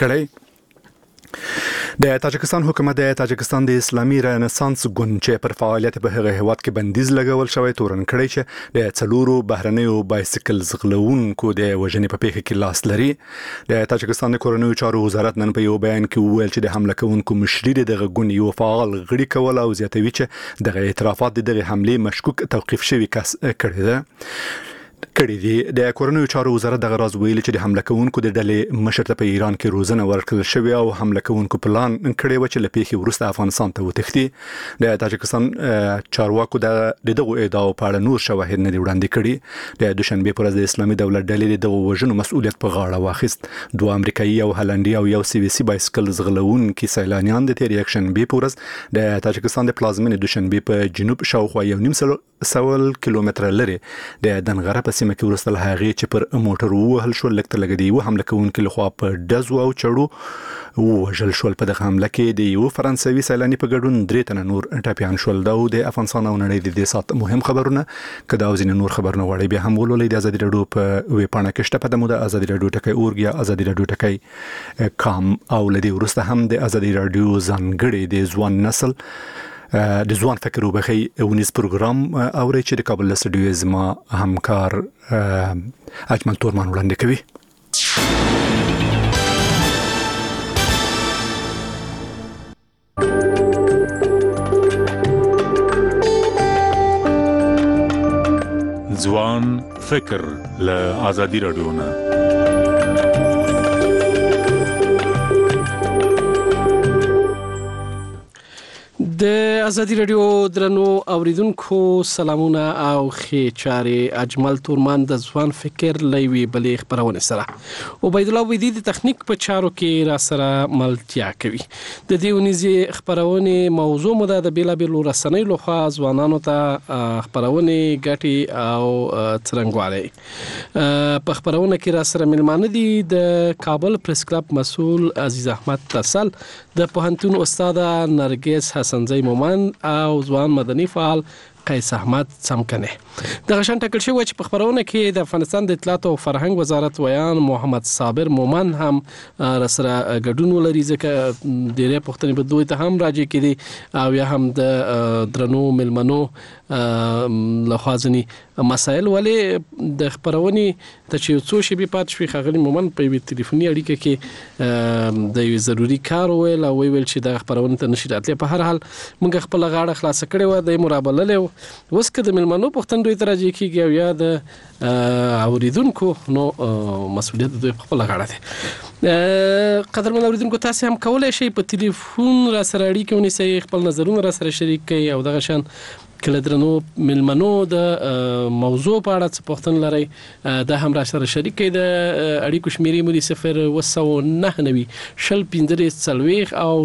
کړی. د تاجکستان حکومت د تاجکستان د اسلامي رنسانس ګوند چې پر فعالیت په هغه هیواد کې بندیز لګول شوی تورن کړی چې د څلورو بهرنیو بایسیکل زغلونکو د وژنې په پیښه کې لاس لري. د تاجکستان د کورنیو چارو وزارت نن په یو بیان کې وویل چې د حمله کوونکو مشري دغه ګوند یو فعال غړي کول او زیاتوي چې دغه اعترافات دغه حمله مشکوک توقيف شوی کړی دی. د کورنیو چارو وزارت دغه راز ویلي چې د حمله کوونکو د ډلې مشر ته په ایران کې روزنه ورکړل شوې او حمله کوونکو پلان کړی و چې له پیښې وروسته افغانستان ته وتښتي. د تاجکستان چارواکو دغه ادعاو په اړه نور شواهد نه دي وړاندې کړي. د دوشنبه پر ورځ د اسلامي دولت ډلې د وژنو مسؤلیت په غاړه واخیست. دوه امریکایي او هالندي او یو CVC بایسکل زغلونکي سیلانیان د تیر یکشنبه پر ورځ د تاجکستان د پلازمینې دوشنبه په جنوب شاوخوا 1.5 کیلومتره لري د دنغره په سیمه کې ورسته هغه چې پر موټر وهل شو لکه لګدي و حمله کوونکي لخوا په دزو او چړو وژل شو. په دغه حمله کې د یو فرانسوي سیلاني په ګډون 3 تنه نور ټاپیان شول. دا د افغانستان او نړۍ د دې سات مهم خبرونه کدا او ځین نور خبرونه وړي بیا هم ولولې د ازادي رادیو په وی پاڼه کې شته. په دمو د ازادي رادیو ټکی اورګیا ازادي رادیو ټکی کام او لدی ورسته هم د ازادي رادیو ځانګړي د ځوان نسل د ځوان فکر وبخي ونیز پروګرام اوري چې د کابل له سټډیو زما همکار اجمل تورمان وړاندې کوي. ځوان فکر له ازادي رادیو نه د ازادي رادیو درنو اوریدونکو سلامونه او ښې چارې. اجمل تورمان د ځوان فکر لوي بلې خبرونه سره عبید الله ویدی د تخنیک په چارو کې را سره ملتیا کوي. د دې ونیزي خبرونه موضوع مو د بیلابیلو رسنۍ لخوا ځوانانو ته خبرونه ګټي او څرنګواله په خبرونه کې را سره ملمانه دي د کابل پریس کلب مسؤل عزیز احمد تسل، د پوهنتون استاد نرګس حسن زئی مومن او ځوان مدني فعال قیس احمد څمکنه. دغه شان ټاکل شوی چې په خبرونه کې د افغانستان د اطلاعات او فرهنګ وزارت ویان محمد صابر مومن هم سره ګډون ولري ځکه ډېرې پوښتنې په دوی ته هم راځي کېدي او یا هم د درنو ملمنو لخوا ځنی مسایل ولې د خبرونې ته چې څو شی به پات شوي خغلی مومن په یوه ټلیفوني اړیکه کې د یو ضروری کار ویل او ویل چې د خبرونې ته نشي راتلی. په هر حال موږ خپل غاړه خلاص کړې و د مرابله اوس که د ملمنو پوښتنه دوی ته راځي کېږي او یا د اوریدونکو نو مسؤلیت دوی په خپل غاړه دی. قدرمن اوریدونکو تاسو هم کولای شئ په ټلیفون را سره اړیکه ونیسئ، خپل نظرونه را سره شریک کړئ او دغه شان کله درنو ملمنو د موضوع په اړه څه پوښتنه لرئ دا هم را سره شریک کړئ. د اړیکو شمیرې مو 01990 شل 15 او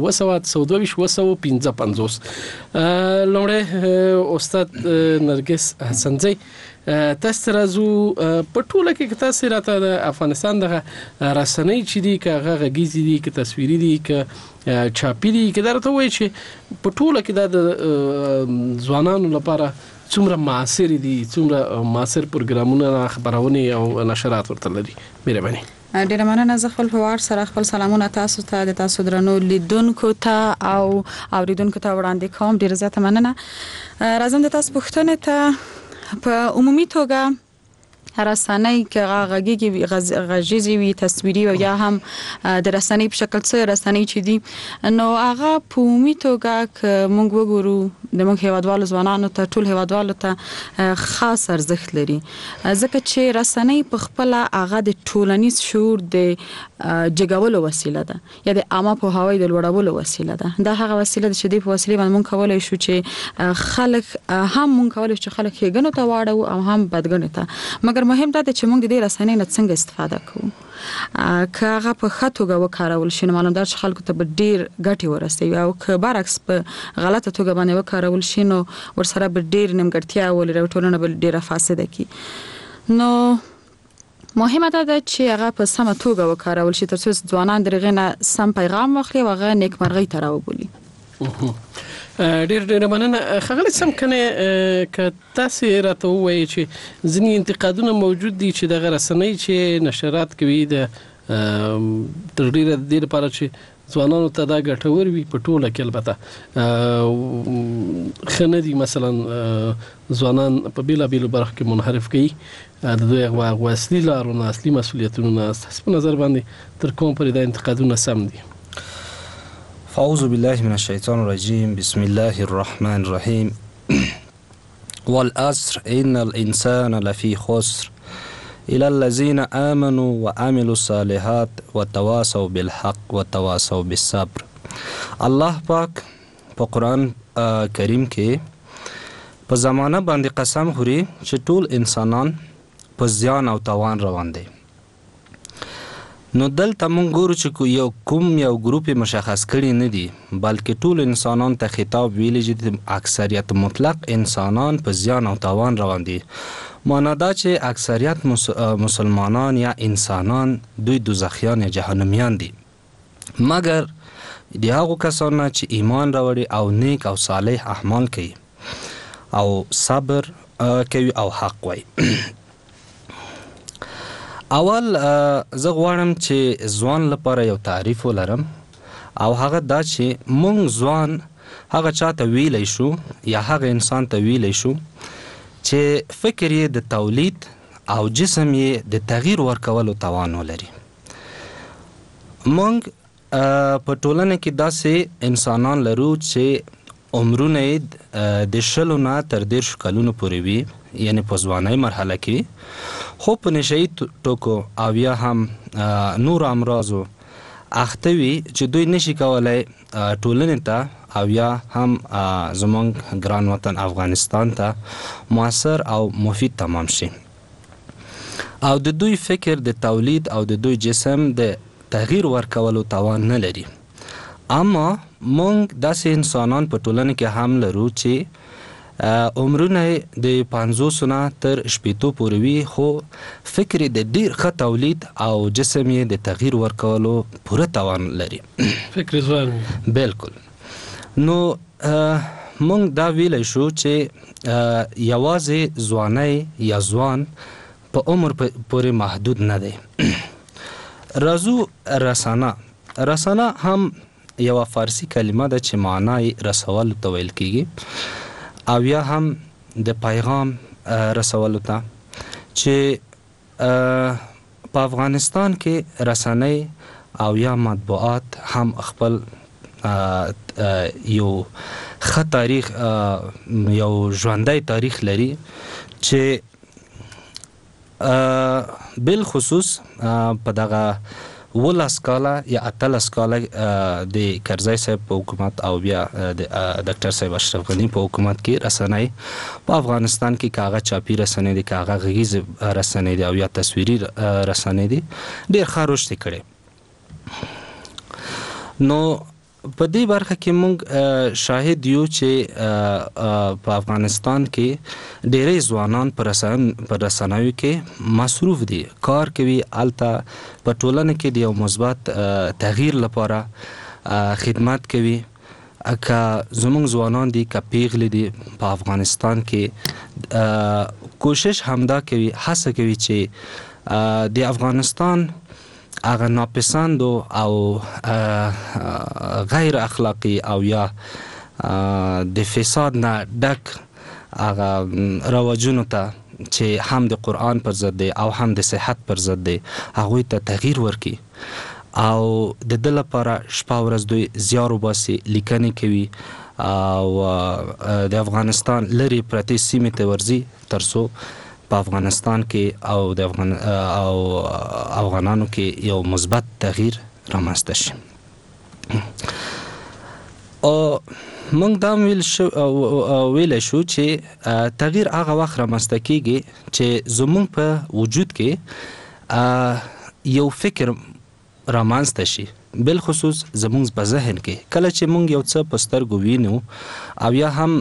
01922 لومړی استاد نرګس حسن زئی تاسو راځو په ټوله کې تاسو راته د افغانستان د رسنۍ چې دي که غږیزي دي که تصویري دي که چاپي دي که درته وایي چې په ټوله کې د ځوانانو لپاره څومره معاصر دي، څومره معاصر پروګرامونه خبرونه او نشرات ورته لري. مهرباني. ډیره مننه. زه خپل فوار سره خپل سلامونه تاسو ته د تاسو درنو لیدونکو ته او اوریدونکو ته وړاندې کوم. ډیره زیاته مننه. راځم د تاسو پوښتنه ته په عمومي توګه رسنۍ که غږیزي وي تصویري او یا هم د رسنۍ په شکل څه رسنۍ چې دي نو هغه په عمومي توګه که موږ وګورو د موږ هیوادوالو ځوانانو ته ټول هیوادوالو ته خاص ارزښت لري ځکه چې رسنۍ په خپل هغه د ټولنیز شعور د جګولو وسیله ده یا د عامه پوهاوي د لوړولو وسیله ده. دا هغه وسیله ده چې د په وسیله باندې موږ کولای شو چې خلک هم موږ کولای شو خلک ښېګڼو ته واړو او هم بدګڼو ته. مګر مهم دا چې موږ د دې رسنۍ نه څنګه استفاده کوو. که هغه په ښه توګه وکارول شي نو معلوم ده چې خلکو ته به ډېر ګټې ورسوي او که برعکس په غلطه توګه باندې وکارول شي نو ورسره به ډېر نیمګړتیا ولري او ټولنه به ډېره فاسده کړي. نو مهمه ده چې هغه په سمه توګه وکارول شي ترڅو ځوانان د هغې نه سم پیغام واخلي او هغه نیکمرغۍ ته راوبولي. ډېر مننه. ښاغلی څمکنه که تاسو راته ووایئ چې ځینې انتقادونه موجود دي چې دغه رسنۍ چې نشرات کوي د تر ډیره د دې لپاره چې ځوانانو ته دا ګټور وي په ټوله کې. البته خندي مثلا ځوانان په بیلا بیلو برخو کې منحرف کوي د دوی غو اصلي لارونه اصلي مسولیتونه تاسو په نظر باندې تر کوم پرې د انتقادونه سم دي؟ اعوذ بالله من الشیطان الرجیم بسم الله الرحمن الرحیم والعصر ان الانسان لفی خسر الى الذين آمنوا وعملوا الصالحات وتواصوا بالحق وتواصوا بالصبر. الله پاک په قرآن کریم کې په زمانه باندې قسم خوري چې ټول انسانان په زیان او تاوان روان دي. نو دلته مونږ ګورو چې یو ګروپ مشخص کړي نه دي، بلکې ټول انسانان ته خطاب ویلی چې اکثریت مطلق انسانان په زیان او تاوان روان دي. معنا دا چې اکثریت مسلمانان یا انسانان دوی دوزخیان یا جهنمیان دي، مګر د هغو کسانو چې ایمان راوړي او نیک او صالح اعمال کوي او صبر کوي او حق وایي. اول زه غواړم چې ځوان لپاره یو تعریف ولرم، او هغه دا چې مونږ ځوان هغه چاته ویلی شو یا هغه انسان ته ویلی شو چې فکر یې د تولید او جسم یې د تغییر ورکولو توان ولري. مونږ په ټولنه کې داسې انسانان لرو چې عمرونه یې د 20 نه تر 30 کلونو پورې وي، یعنی په ځوانۍ مرحله کې، خو په نشهیي ټوکو او یا هم نور امراضو اخته وي چې دوی نشي کولی ټولنې ته او یا هم زمونږ ګران وطن افغانستان ته مؤثر او مفید تمام شي، او د دوی فکر د تولید او د دوی جسم د تغییر ورکولو توان نه لري. اما مونږ داسې انسانان په ټولنه کې هم لرو چې عمرونه د 50 نه تر 80 پورې وي، خو فکر د ډیر ښه تولید او جسم یې د تغییر ورکولو پوره توان لري. فکر ځوان بالکل. نو مونږ دا ویلی شو چې یوازې ځوانۍ یا ځوان په عمر پورې محدود نه دی. راځو رسانه هم یوه فارسی کلمه ده چې معنی رسولو ته ویل کیږي، او یا هم د پیغام رسولو ته، چې په افغانستان کې رسنۍ او یا مطبوعات هم خپل یو ښه تاریخ، یو ژوندی تاریخ لري، چې بالخصوص په دغه 12 کاله یا 18 کاله د کرزی صاحب په حکومت او بیا د ډاکټر صاحب اشرف غنی په حکومت کې رسنۍ په افغانستان کې کاغه چاپی رسنۍ دي، کاغه غږیز رسنۍ دي او یا تصویري رسنۍ دي، ډېر ښه رشد کړی. نو په دې برخه کې مونږ شاهد یو چې په افغانستان کې ډېری ځوانان په رسنیو کې مصروف دي، کار کوي، هلته په ټولنه کې د یو مثبت تغییر لپاره خدمت کوي. که زمونږ ځوانان دي که پیغلې دي په افغانستان کې کوشش همدا کوي، هڅه کوي چې د افغانستان هغه ناپسندو او غیر اخلاقی او یا د فساد نه ډک هغه رواجونو ته چې هم د قرآن پر ضد دی او هم د صحت پر ضد دی، هغوی ته تغییر ورکړي او د ده لپاره شپه ورځ دوی زیار وباسي، لیکنې کوي او د افغانستان لرې پرتې سیمې ته ورځي تر څو په افغانستان کې او د افغانانو کې یو مثبت تغییر رامنځته شي. او موږ دا ویلی شو چې تغییر هغه وخت رامنځته کیږي چې زموږ په وجود کې یو فکر رامنځته شي، بالخصوص زموږ په ذهن کې. کله چې موږ یو څه په سترګو وینو او یا هم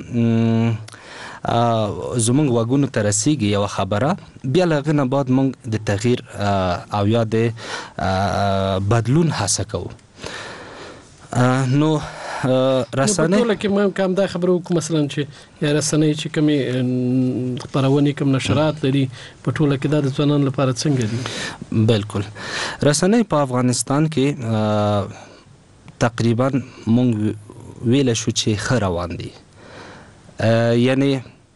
زمونږ وګونو ته رسیږي یوه خبره، بیا له هغې نه بعد موږ د تغییر او یا د بدلون هڅه کوو. نو رسنۍ ټول کې مهم کم دا خبرو کوم مثلا چې یا رسنۍ چې کومي خبرونه کوم نشرات لري په ټول کې د ځوانانو لپاره څنګه دي؟ بالکل رسنۍ په افغانستان کې تقریبا مونږ ویل شو چې ښه روان دي، یعنی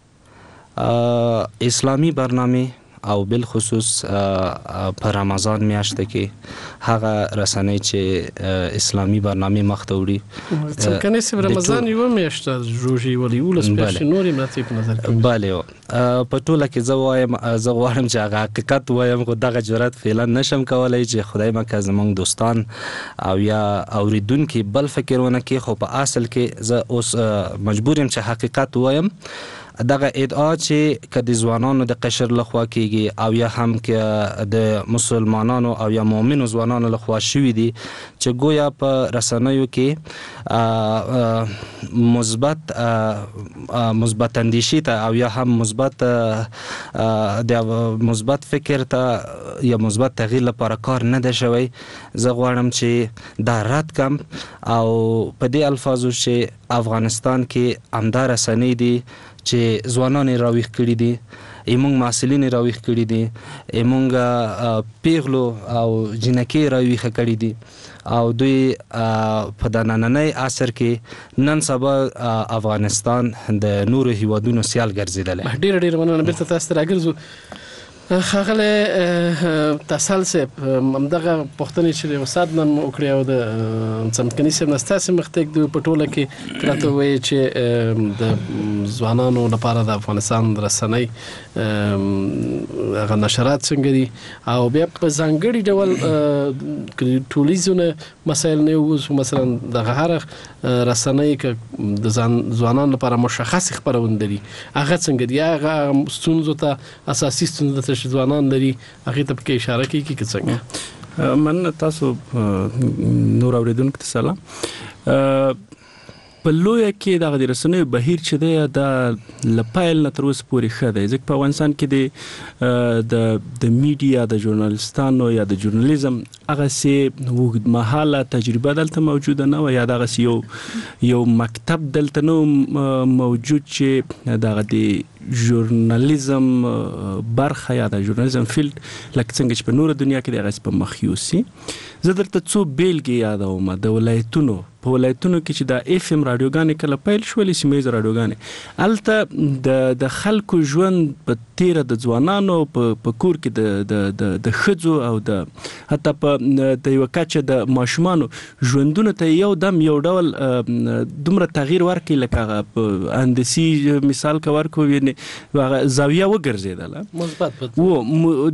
اسلامی برنامه او بالخصوص په رمضان میاشت کې هغه رسنۍ چې اسلامی برنامه مخته وړي څنګه چې رمضان یو میاشت روزي ولې ولس په نوري مراتب نظر کوي. بله په ټوله کې زه غواړم چې هغه حقیقت وایم، خو دغه جرأت فعلا نشم کولای چې خدای مکه زمونږ دوستان او یا اوریدونکي بل فکر ونه کړي، خو په اصل کې زه اوس مجبور یم چې حقیقت وایم. دغه ادعا چې که د ځوانانو د قشر لخوا کېږي او یا هم که د مسلمانانو او یا مؤمنو ځوانانو لخوا شوي دي چې گویا په رسنیو کې مثبت اندیشي ته او یا هم مثبت فکر ته یا مثبت تغییر لپاره کار نه ده شوی، زه غواړم چې دا رد کم او په دې الفاظو چې افغانستان کې همدا رسنۍ دي چې ځوانان راویښ کړي دي، ایمونږ محصلین راویښ کړي دي، ایمونږ پیغلو او جنکې راویښ کړي دي او دوی په د نننۍ عصر کې نن سبا افغانستان د نورو هیوادونو سیال ګرځېدلی. ډېر مننه. بیرته تاسو ته راګرځو. ښاغلی تسل صاحب، همدغه پوښتنې چې استاد نن وکړې او د څمکني صاحب نه ستاسې مخته د په ټوله کې راته وایي چې د ځوانانو لپاره د افغانستان رسنۍ هغه نشرات څنګه دي او بیا په ځانګړي ډول ټولیزونه مسایل نه اوس مثلا د هر رسنۍ کې د ځوانانو لپاره مشخص خبرونه دي هغه څنګه دي، هغه ستونزو ته اساسي ستونزو ته چې ځوانان لري هغه ته په اشاره کوي کې څنګه. من تاسو نور اوریدونکو ته سلام. په لویه کې دغه د رسنیو بهیر چې دی د لپایل نه تر اوسه پورې ښه دی، ځکه په افغانستان کې د میډیا د ژورنالیستانو یا د ژورنالیزم هغسې اوږدمهاله تجربه دلته موجوده نه وه یا دغسې یو مکتب دلته نه موجود چې دغه د ژورنالیزم برخه یا د ژورنالیزم فیلډ لکه څنګه چې په نوره دنیا کې دی هغسې په مخ یوسي. زه درته څو بیلګې یادوم د ولایتونو په ولایتونو کې چې د اف ام رادیوګانې کله پیل شولې، سیمه ییزه رادیوګانې، هلته د خلکو ژوند په تیره د ځوانانو په کور کې د ښځو او د حتی په د یوه کچه د ماشومانو ژوندونو ته یو دم یو ډول دومره تغییر ورکړي لکه هغه په هندسي مثال که ورکړو یعنې هغه زاویه وګرځېدله مثبت و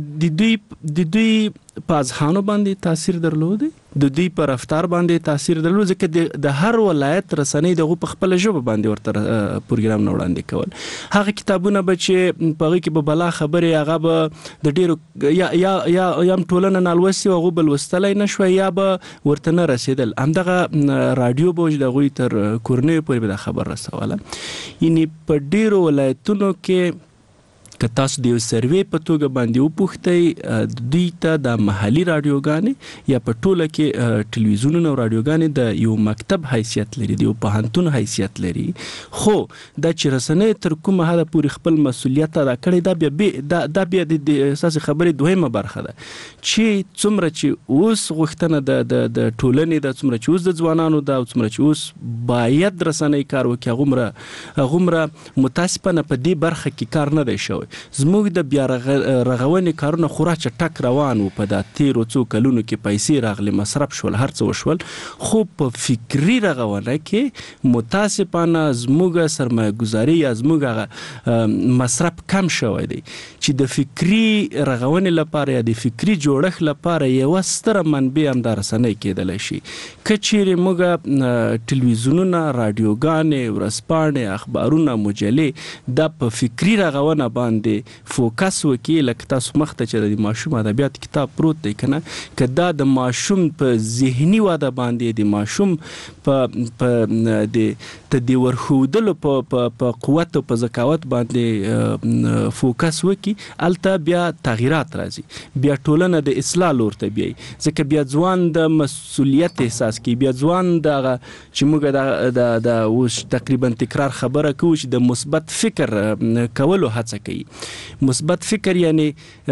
د دوی په اذهانو باندې تاثیر درلودی، د دوی په رفتار باندې تاثیر درلود، ځکه د هر ولایت رسنۍ دغه په خپل ژبه باندې ورته پروګرام نه وړاندې کول. هغه کتابونه به چې په هغه کې به بلا خبرې هغه به د ډیرو یا ټولنه نالوستي هغه بل وستلای نشو یا به ورته نه رسیدل. همدغه رادیو به د غوي تر کورنۍ پورې به خبر رسوله. یعنی په ډیرو ولایتونو کې که تاسو د یو سروې په توګه باندې وپوښتئ دوی ته د محلي رادیوګانې یا په ټوله کې ټلویزیونونه او رادیوګانې د یو مکتب حیثیت لري، د یو پوهنتون حیثیت لري، خو دا چې رسنۍ تر کومه حده پورې خپل مسؤلیت ادا کړی دا بیا د اساسي خبرې دویمه برخه ده چې څومره چې اوس غوښتنه د ټولنې ده، څومره چې اوس د ځوانانو ده او څومره چې اوس باید رسنۍ کار وکړي هغومره متاسفانه په دې برخه کې کار نه دی شوی. زموږ د بیا رغونې کارونه خورا چټک روان وو، په دا تیرو څو کلونو کې پیسې راغلي، مصرف شول، هر څه وشول، خو په فکري رغونه کې متاسفانه زموږ سرمایه ګذاري یا زموږ مصرف کم شوی دی چې د فکري رغونې لپاره یا د فکري جوړښت لپاره یوه ستره منبع همدا رسنۍ کېدلی شي. که چیرې موږ ټلویزیونونه، رادیوګانې، ورځپاڼې، اخبارونه، مجلې دا په فکري رغونه باندې باندې فوکس وکړي لکه تاسو مخته چې د ماشوم ادبیات کتاب پروت دی کنه کدا د ماشوم په ذهني واده باندې د ماشوم په د ورخودلو په قوت او په ذکاوت باندې فوکس وکړي الته بیا تغیرات راځي بیا ټولنه د اصلاح لور ته بیایي ځکه بیا ځوان د مسؤلیت احساس کوي بیا ځوان دغه چې موږ د اوس تقریبا تکرار خبره کوو چې د مثبت فکر کولو هڅه کوي مثبت فکر یعنی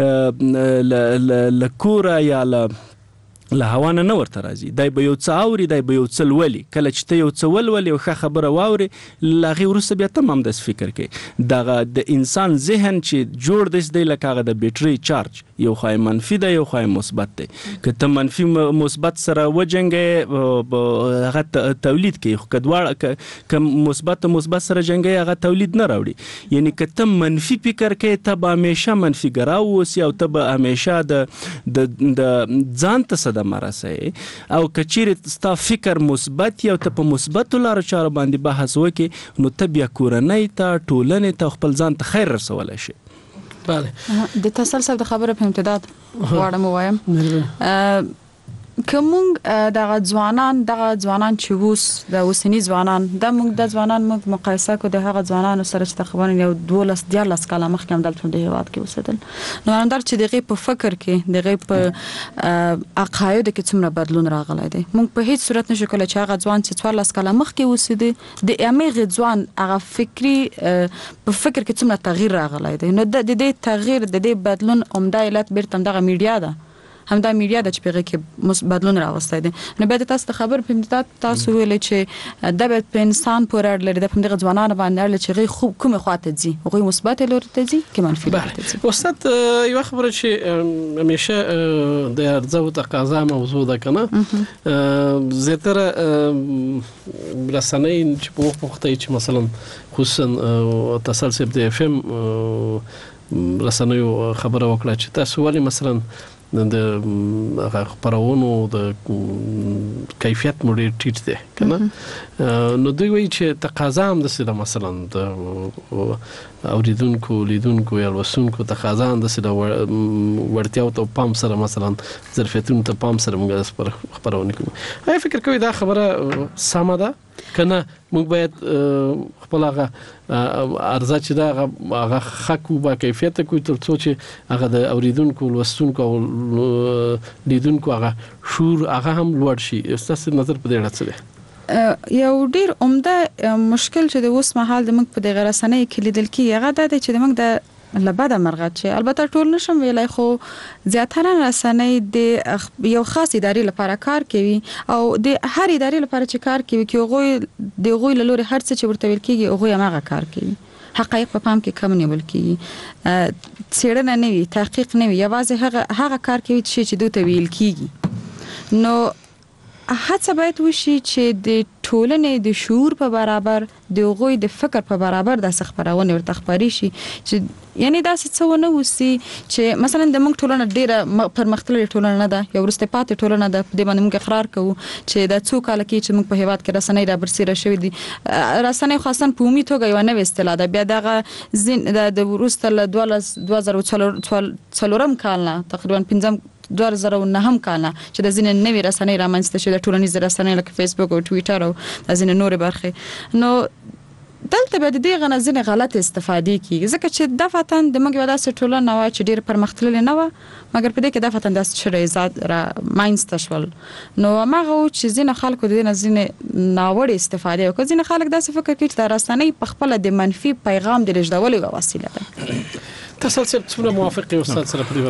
لکوره یا له هوانه نه ورته راځي دای به یو څه اوري دای به یو څه ولولي کله چې ته یو څه ولولي او ښه خبره واوري لاغي ورسره بیا تمام د فکر کوي دغه د انسان ذهن چې جوړ دی لکه هغه د بیټری چارج یو خای منفي ده یو خای مثبت دی که ته منفي مثبت سره وجنګي هغه تولید کوي خو کدوړ که مثبت سره جنګي هغه تولید نه راوړي یعنی که ته منفي فکر کوي ته به همیشه منفي ګراو اوسې او ته به همیشه د ځان ته صدمه رسوي او کچېرې ستا فکر مثبت یا ته په مثبتو لارو چارو باندې بحث وکړي نو ته بیا کورنۍ ته ټولنې ته خپل ځان ته خیر رسولی شي بله د تسلسل د خبره په امتداد غواړم ووایم که موږ دغه ځوانان چې اوس د اوسنی ځوانان د موږ د ځوانان موږ مقایسه کو د هغه ځوانانو سره چې تقریبا یو 12 کاله مخکې هم دلته د هیواد کې اوسېدل نو اندر چې دغه په فکر کې دغه په عقاید کې څومره بدلون راغلی دی موږ په هیڅ صورت نشو کولای چې هغه ځوان چې 14 کاله مخکې اوسېدي د امغه ځوان هغه فکری په فکر کې څومره تغییر راغلی دی نو د دې تغییر د دې بدلون عمده علت بیرته دغه میډیا ده همدا میډیا د چپیغه کې بدلون راوستای دي نو به تاسو د خبر په امتداد تاسو ویل چې د په انسان پورې لري د دغه ځوانانو باندې چې خوب کومه خواته دي هغه مثبت لور ته دي کې منفي لور ته دي استاد یو خبره چې همیشه د ارزو تقاضا موضوع ده کنه زیاتره رسنۍ چې په وخت چې مثلا خصوصا تسلسل د اف ام رسنۍ خبره وکړه چې تاسو ولې مثلا د خبرونو د کیفیت مو ډیر ټیټ دی کنه نو دوی وایي چې تقاضا هم د سره مثلا د اوریدونکو لیدونکو یا لوستونکو تقاضا هم د سره ورتیاو ته پام سره مثلا ظرفیتونو ته پام سره موږ خبرونه کوو آیا فکر کوي دا خبره سمه ده کنه موږ باید خپل هغه ارزه چې دا هغه حق او با کیفیت کوي تر څو چې هغه د اوریدونکو لوستونکو او لیدونکو هغه شور هغه هم لوړ شي تاسو نظر په دې اړه څه دی یو ډیر عمده مشکل چې د اوس مهال د موږ په دغه رسنۍ کې لیدل کیږي هغه د چې د موږ د لباده مرغت چې البته ټول نشم ویلای خو زیاتره رسنۍ د یو خاص ادارې لپاره کار کوي او د هر ادارې لپاره چې کار کوي کې هغه له لوري هر څه چې ورته ویل کیږي هغه هغه کار کوي حقایق په پام کې کم نیول کیږي څېړنه نه وي تحقیق نه وي یوازې هغه کار کوي چې دوی ته ویل کیږي نو هڅه باید وشي چې د ټولنې د شعور په برابر د غوي د فکر په برابر د خبرونه ورته خبري شي چې یعنی دا څه ونه وسی چې مثلا د موږ ټولنه ډیره پرمختللې ټولنه نه ده یو ورسته پاتې ټولنه ده د باندې موږ اقرار کوو چې د څو کال کې چې موږ په هیواد کې رسنۍ را برسېره شوې دي رسنۍ خاصه په عمومي توګه یو نوې اصطلاح ده بیا دغه د ورسته له 2004 کال نه تقریبا 2009 کال چې د ځینې نوې رسنۍ رامنځته شوې د ټولنیز رسنۍ لکه فیسبوک او ټوئیټر او د ځینې نور برخې نو دلته به د دې غنځنه غلط استفاده کیږي ځکه چې د فاتن د موږ وداسه ټولنه وا چې ډیر پرمختللې نه و مګر په دې کې د فاتن د شریزات را ماینست شول نو هغه چې ځینې خلکو د دې ځینې ناوړه استفاده وکړي ځینې خلک داسې فکر کوي چې د رسنۍ په خپل د منفي پیغام د لېږدولو وسیله ده تسلسل څومره موافق یو استاد سره په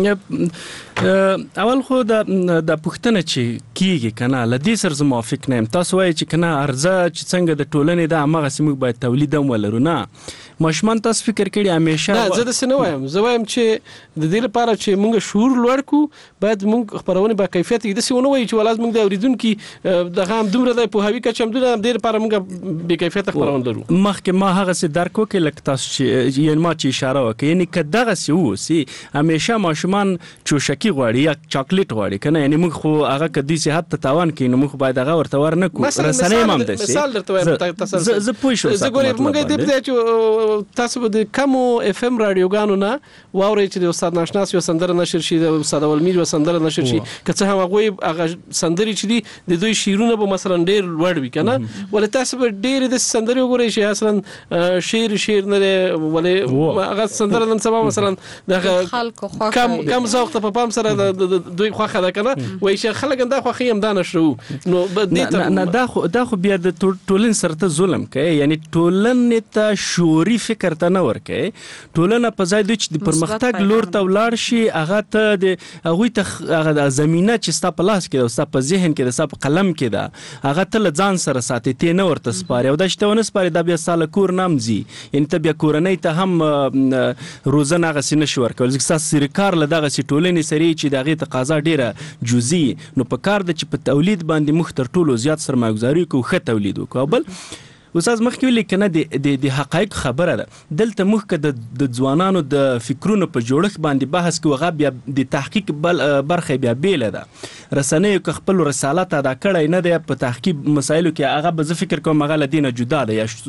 دې اول خو د پښتنه چې کیږي کنه لدی سره موافق نه تاسو وایي چې کنه ارزه چې څنګه د ټولنې د امغه سیمه باید تولید هم ولرو نه ماشومان تاسو فکر کړی همیشه نه زه د سنه وایم زه وایم چې د دې لپاره چې موږ شعور لوړ کو باید موږ خبرونه با کیفیت د سیونه وایي چې ولازم موږ د اوریدونکو دغه هم دومره د پوهاوی کچ هم د دې لپاره موږ به کیفیت خبرونه لرو مخکې ما هغه څه درک وکړ لکه تاسو چې یعنی ما چې اشاره وکړ یعنی که دغه سی وسی همیشه ماشومان چوشکی غواړي یا چاکلیټ غواړي کنه، یعنی موږ خو هغه کدي صحت ته تاوان کوي نو موږ باید هغه ورته ورنکو. رسنۍ هم ده سي مثال درته وایم تاسو زه پوه شو زه ګورم موږ دې په چې تاسو د کمو اف ام رادیوګانو نه واوري چې د استاد ناشناس یو سندره نشر شي، د استاد ولمیر یو سندره نشر شي، که څه هم هغه سندري چې دي د دوی شیرونه به مثلا ډیر لوړ وي کنه، ولې تاسو به ډیر د سندري وګورئ چې اصلا شیر نه ولې هغه سندره نن سبا مثلا د خلکو کم ذوق ته په پام سره د دوی خوخه ده کنه، وایي چې خلک دا خوخي هم دا نشرو نو نه دا خو بیا د ټولن سره ته ظلم کوي، یعنی ټولن ته شعوري فکر ته نه ورکوي. ټولنه په ځای د چې پرمختګ لور ته ولاړ شي هغه ته د هغوی ته هغه زمينه چې ستا په لاس کې ده، ستا په ذهن کې ده، ستا په قلم کې ده، هغه ته له ځان سره ساتي، ته نه ورته سپاري، او دا چې ته ونه سپاري دا بیا ستا له کور نه هم ځي، یعنی ته بیا کورنۍ ته هم روزنه هغسې نه شي ورکولی، ځکه ستاسې کار له دغسې ټولنې سره چې د هغې تقاضا ډېره جزي، نو په کار ده چې په تولید باندې موږ تر ټولو زیات سرمایه‌ګذاري وکړو، ښه تولید وکړو. او بل استاد مخکې ویلي که نه د حقایق خبره ده، دلته موږ که د ځوانانو د فکرونو په جوړښت باندې بحث کوو، هغه بیا د تحقیق برخه بیا بیله ده. رسنیو که خپل رسالت ادا کړی نه دی په تحقیق مسایلو کې، هغه به زه فکر کوم هغه له دې نه جدا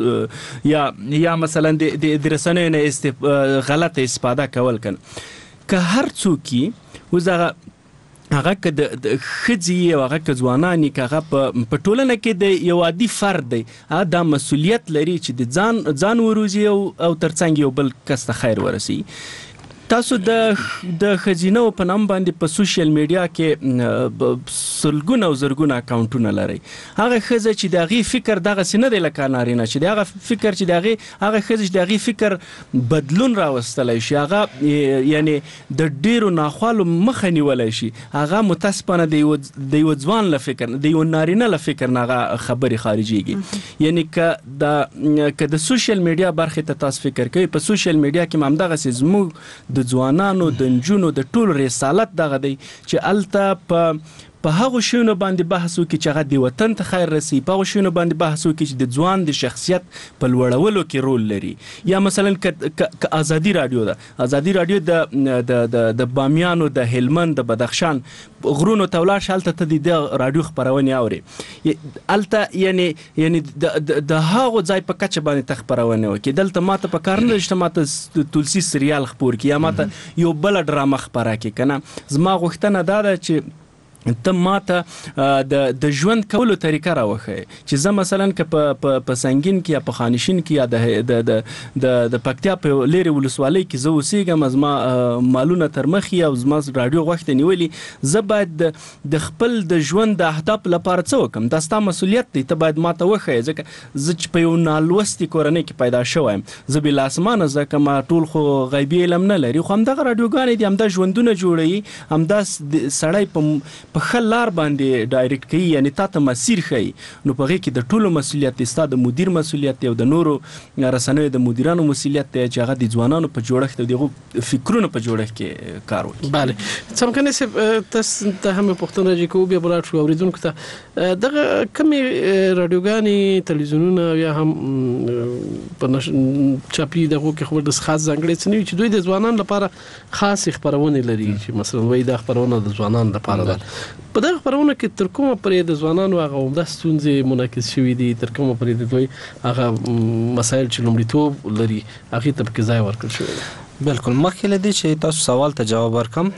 ده، یا مثلا د رسنیو نه غلطه استفاده کول کنه. که هر څوک اوس هغه که د ښځې او هغه که ځوانان که هغه په ټولنه کې د یو عادي فرد دی، هغه دا مسؤلیت لري چې د ځان وروزي او ترڅنګ یو بل کس ته خیر ورسي. تاسو د ښځینو په نام باندې په سوشل میډیا کې سلګونه او زرګونه اکاونټونه لري. هغه ښځه چې د هغې فکر دغسې نه دی لکه نارینه، چې د هغه فکر چې د هغه ښځه چې د هغې فکر بدلون راوستلی شي، هغه یعنی د ډیرو ناخوالو مخه نیولی شي، هغه متاسفانه د یو ځوان له فکر، د یو نارینه له فکر نه هغه خبرې خارجېږي. یعنی که د سوشل میډیا برخې ته تاسو فکر کوئ، په سوشل میډیا کې هم همدغسې زموږ د ځوانانو د نجونو د ټول رسالت دغه دی چې هلته په هغو شیونو باندې بحث وکړي چې هغه د وطن ته خیر رسي، په هغو شیونو باندې بحث وکړي چې د ځوان د شخصیت په لوړولو کې رول لري. یا مثلا که ازادي راډیو ده، ازادي راډیو د بامیانو، د هلمند، د بدخشان غرونو ته ولاړ شي، هلته ته د راډیو خپرونې اوري، هلته یعنی د هغو ځای په کچه باندې ته خپرونې وکړي. دلته ماته په کار نه ده چې ماته تولسي سریال خپور کړي یا ماته یو بله ډرامه خپره کړي کنه. زما غوښتنه دا ده چې ته ماته د ژوند کولو طریقه راوښیې، چې زه مثلا که په سنګین کې یا په خانشین کې یا د پکتیا په لرې ولسوالۍ کې زه اوسېږم، زما مالونه تر مخې او زما راډیو غوښته نیولي، زه باید د خپل د ژوند د اهدافو لپاره څه وکړم؟ دا ستا مسؤلیت دی، ته باید ماته وښیې. ځکه زه چې په یو نالوستې کورنۍ کې پیدا شوی یم، زه بې له اسمانه ځکه ما ټول خو غیبي علم نه لري، خو همدغه راډیوګانې دي، همدا ژوندونه جوړوي، همدا سړی په ښه لار باندې ډایرکټ کوي، یعنی تا ته مسیر ښیي. نو په هغې کې د ټولو مسؤلیت دی، ستا د مدیر مسؤلیت دی او د نورو رسنیو د مدیرانو مسؤلیت دی چې هغه د ځوانانو په جوړښت او د هغو فکرونو په جوړښت کې کار وکړي. بله څمکنې صاحب، تاسو ته هم پوښتنه چې کوو بیا بلاړ شو اورېدونکو ته دغه کمې راډیوګانې، تلویزیونونه یا هم په چاپي دغو کې خبر د خاص ځانګړی څه نه وي چې دوی د ځوانانو لپاره خاصې خپرونې لري، چې مثلا وایي دا خپرونه د ځوانانو لپاره ده. په دغه خبرونه کې تر کومه پورې د ځوانانو هغه عمده ستونزې منعکس شوي دي، تر کومه پورې د دوی هغه مسایل چې لومړیتوب لري هغې ته پکې ځای ورکړل شوی دی؟ بالکل. مخکې له دې چې تاسو سوال ته جواب ورکړم،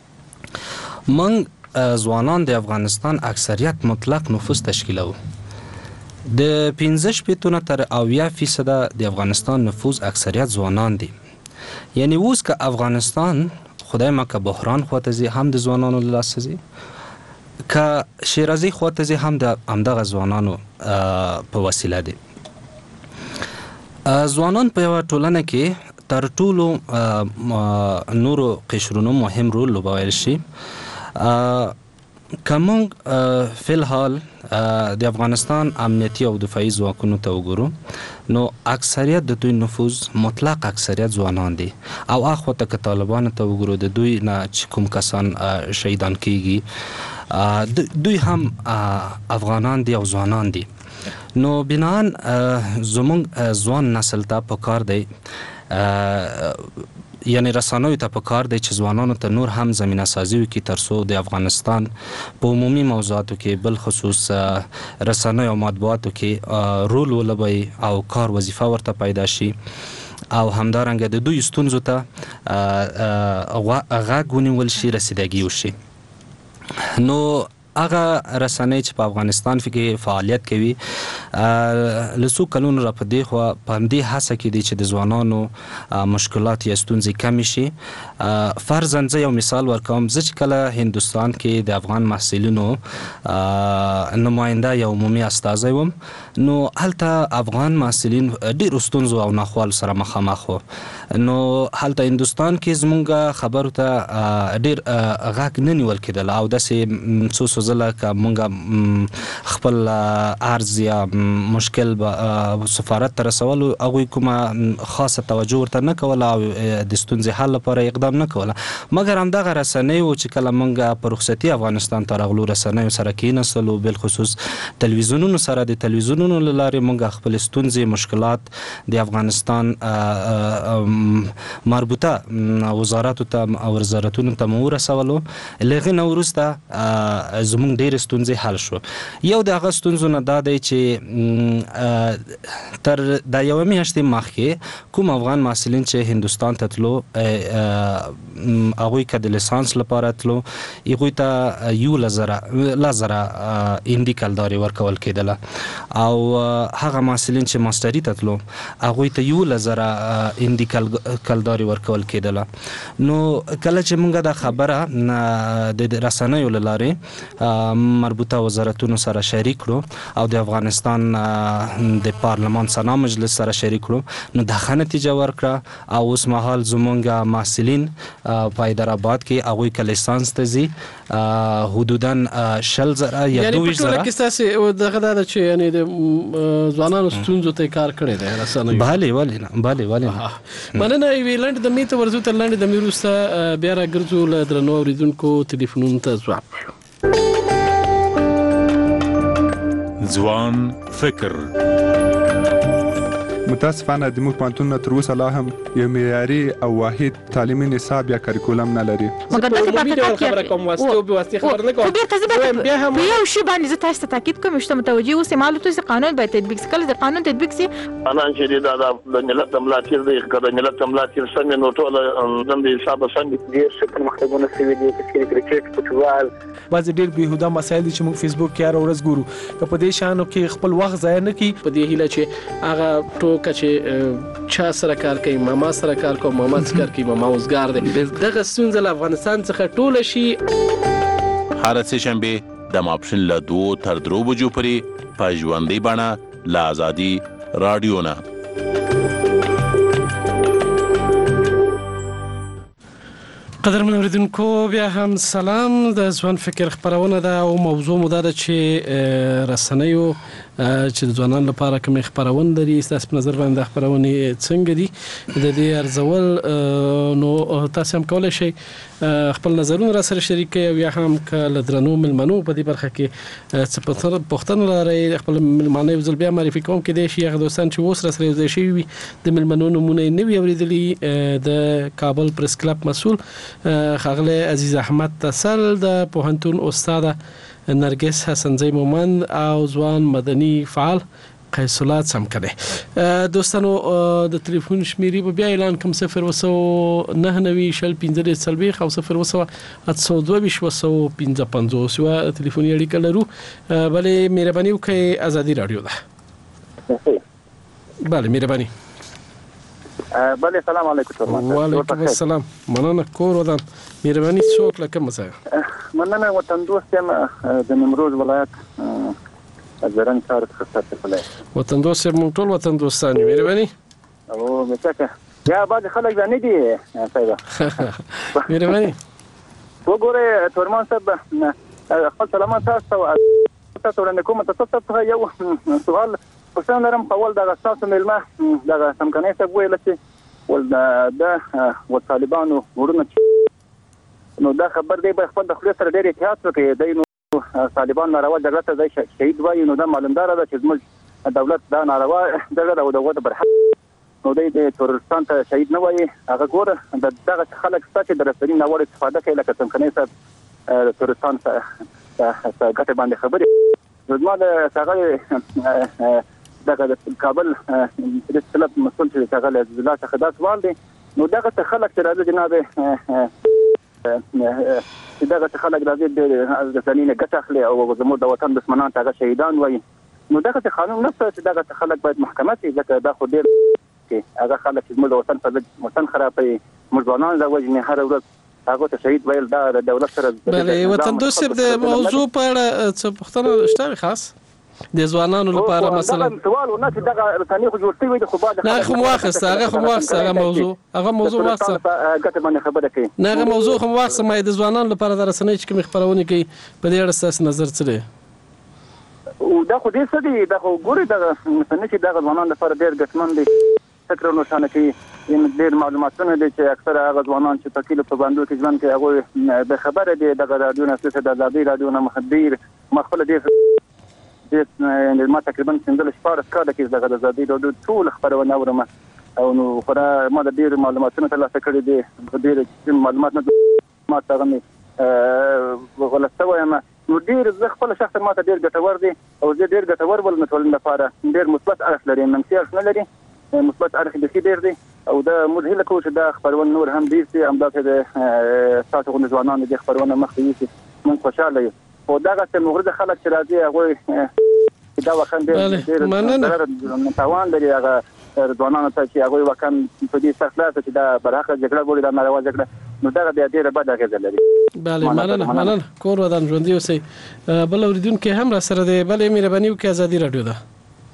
موږ ځوانان د افغانستان اکثریت مطلق نفوس تشکیلوو. د 15 تر 80% د افغانستان نفوس اکثریت ځوانان دي. یعنی اوس که افغانستان خدای ما که بحران خواته ځي، هم د ځوانانو له لاسه ځي، که شیرازي خواته ځي، هم د همدغه ځوانانو په وسیله دي. ځوانان په یوه ټولنه کې تر ټولو نورو قشرونو مهم رول لوبولی شي. که موږ فی الحال د افغانستان امنیتي او دفاعي ځواکونو ته وګورو، نو اکثریت د دوی نفوذ مطلق اکثریت ځوانان دي، او اخواته که طالبانو ته وګورو، د دوی نه چې کوم کسان شهیدان کیږي دوی هم افغانان دي او ځوانان دي. نو بناً زمونږ ځوان نسل ته پکار دی یعنی رسنیو ته پکار دی چې ځوانانو ته نور هم زمينه سازي وکړي ترڅو د افغانستان په عمومي موضوعاتو کې بل خصوص رسنیو او مطبوعاتو کې رول ولوبي او کار وظیفه ورته پیدا شي او همدارنګه د دوی ستونزو ته غږ ونیول شي، رسیدګي وشي. نو هغه رسنۍ چې په افغانستان کې فعالیت کوي لسو کلونو را پدې خو په دې هڅه کې دي چې د ځوانانو مشکلات یا ستونزې کم شي. فرضاً زه یو مثال ورکوم، زه چې کله هندوستان کې د افغان محصلینو نماینده یا عمومي استازی وم، نو هلته افغان محصلین ډېرو ستونزو او ناخوالو سره مخامخ وو. نو هلته هندوستان کې زمونږ خبرو ته ډېر غږ نه نیول کېدل او داسې څو زله که مونږ خپل عرض یا مشکل به سفارت ته رسولو، هغوی کومه خاصه توجه ورته نه کوله او د ستونزې حل لپاره اقدام نه کوله. مګر همدغه رسنیو چې کله مونږ په رخصتي افغانستان ته راغلو، رسنیو سره کېناستلو، بالخصوص تلویزیونونو سره، د تلویزیونونو له لارې مونږ خپل ستونزې، مشکلات د افغانستان مربوطه وزاراتو ته او وزارتونو ته مو ورسولو. له هغې نه وروسته زمونږ ډېرې ستونزې حل شو. یو د هغه ستونزو نه دا دی چې تر د یوه میاشتې مخکې کوم افغان محصلین چې هندوستان ته تلو، هغوی که د لیسانس لپاره تلو، هغوی ته 11,000 هندي کلدارې ورکول کېدله او هغه محصلین چې ماسټري ته تلو، هغوی ته 11,000 هندي کلدارې ورکول کېدله. نو کله چې موږ دا خبره د رسنیو له لارې مربوطه وزارتونو سره شریک کړو او د افغانستان د پارلمان سنا مجلس سره شریک کړو، نو دا ښه نتیجه ورکړه او اوس مهال زمونږ محصلین په حیدرآباد کې هغوی که لیسانس ته ځي حدودا 20,000 یا 22,000. یعنې په ټوله کې ستاسې دغه دا ده چې یعنې د ځوانانو ستونزو ته کار کړی دی رسنیو. بله ولې نه، بله ولې نه. مننه. یوې لنډې دمې ته ورځو، تر لنډې دمې وروسته بیا راګرځو له درنو اورېدونکو ټلیفونونو ته ځواب. ځوان فکر. متاسفانه د موږ پوهنتون تر اوسه لا هم یو معیاري او واحد تعلیمي نصاب یا کریکولم نه لري. عمومي ډول خبره کوم، واسطه او بواسطه خبره نه کوم. بیا هم یو شی باندې زه تاسو ته تاکید کوم چې متوجي اوسئ، معلومات چې قانون باید تطبیق شي. کله د قانون تطبیق شي انا چې د ملت ملاتیر دی، کله ملت ملاتیر څنګه نو ټول د حساب څنګه دي چې مخکونه سوي دي چې کرکټ فوټبال بعض ډېر بهوده مسایل دي چې موږ فیسبوک کې هر ورځ ګورو. که په دې شانو کې خپل وخت ضایع نه کړي، په دې هیله چې هغه ټوکه چې چا سره کار کوي، ماما سره کار کوي، ماما سره کار کوي، ماما اوسګار دی، دغه ستونزه له افغانستان څخه ټوله شي. هر سه شنبه د ماپښین له 2 تر 3 بجو پورې په ژوندۍ بڼه له آزادي رادیو نه. قدرمن اوریدونکو، بیا هم سلام. د ځوان فکر خبرونه ده او موضوع مو ده چې رسنیو چې د ځوانانو لپاره کوم خبرونه لري، تاسو په نظر باندې خبرونه څنګه دي، د دې ارزول نو تاسو هم کولای شئ خپل نظرونه را سره شریک کړئ او یا هم کله درنو ملمنو په دې برخه کې څه پوښتنه لرئ، خپل ملمنو یو ځل بیا معرفي کوم کې دي چې هغه دوستان چې اوس را سره یو ځای شوي وي د ملمنو نمونه نه وي اوریدلي. د کابل پریس کلب مسؤل ښاغلی عزیز احمد تسل، د پوهنتون استاد نرګس حسنزی مومند او ځوان مدني فعال قیس الله څمکنه. دوستانو د ټلیفون شمیرې به بیا اعلان کوم 090 شل 15 سلبیخ او 080 225 یو ټلیفوني اړیکه لرو. بلې مهرباني وکړئ، ازادي رادیو ده. بله مهرباني. بله سلام علیکم. وعلیکم السلام. مننه کور ودان. مهرباني څوک لکه مسایه. مننه وطن دوست یم د نیمروز ولایت زرن ښار څخه تللی. وطن دوست یم، ټول وطن دوستان یو. مهرباني. او مڅکه یا بعض خلک نه دي صاحب. مهرباني. وګوره تورمان صاحب، خپل سلامات تاسو وړاندې کوم. تاسو ته یو سوال پوښتنه لرم. اول دغه تاسو ملما دغه څمکنه څه ویل چې ول د طالبانو ورونه نو دا خبر دی به خپل د خپل سره ډېر احتیاط وکړي. دی نو طالبان ناروا جګړه ته ځای شهید وایي، نو دا معلومدار ده چې زموږ دولت دا ناروا جګړه او دغه پر نو د تورستان ته شهید نه وایي هغه ګوره دغه خلک چې د رسنۍ نه وړ استفاده کوي لکه څنګه صاحب تورستان ته ګټه باندې خبرې زما د هغه دغه کابل د طلب مسؤل چې هغه د ځلا څخه دا سوال دی نو دغه خلک چې راځي جناب دغه خلک راځي د رسنۍ نه ګټه اخلي او زموږ د وطن دښمنان ته شهیدان وایي نو دغه قانون نشته چې دغه خلک باید محکمه شي ځکه دا خو ډیر کې هغه خلک چې موږ وطن په وطن خرابوي موږ ځوانان د وجنې هر ورځ هغه ته شهید ویل دا د دولت سره بلې وطن دوست د موضوع په اړه څه پوښتنه شته خاص د ځوانانو لپاره مثلا سوال ونه چې دغه تاریخ جوړ شوی د خو بعد نه خو واخست هغه موضوع واخست ګټه باندې خبره کوي نه هغه موضوع خو واخست مې د ځوانانو لپاره د رسنۍ چې کوم خبرونه کوي په دې اړه ستاسو نظر څه دی او دا خو دې څه دی دا خو ګوري دا مثلا چې دا ځوانان لپاره ډېر ګټمن دي فکر نو شانه کې ان ډېر معلوماتونه دي چې اکثره هغه ځوانان چې تکلیف په باندې کې ژوند کوي هغه به خبره دي دغه رادیو نه څه د آزادي رادیو نه مخدیر مخفل دي ما تقریبا 15 شپاره کار کې دغه آزادي رادیو ټول خبرونه اورم او نو خورا ما د ډېر معلوماتونه ترلاسه کړي دي ډېر معلومات نه ما څنګه غلطه وایم نو ډېر زه خپل شخص ما ته ډېر ګټور دي او زه ډېر ګټور ول مسولین لپاره ډېر مثبت اړخ لري منفي اړخ نه لري مثبت اړخ د ډېر دي او دا موږ هیله کوو چې دا خبرونه نور هم ډېر شي همداسې د تاسو غو ځوانانو د خبرونه مخکې شي موږ خوشاله یو او دا چې موږ د خلک چې راځي هغه دا وخت ډېر توان لري هغه ځوانانو ته چې هغه وکم په دې سخت چې دا برخه جګړه ګوري دا ناروا جګړه نو دا ډېر بد اغیزه لري بله مننه کور ودان ژوندۍ اوسئ بل اوریدونکو هم را سره دی بلې مهرباني وکړئ ازادي رادیو ده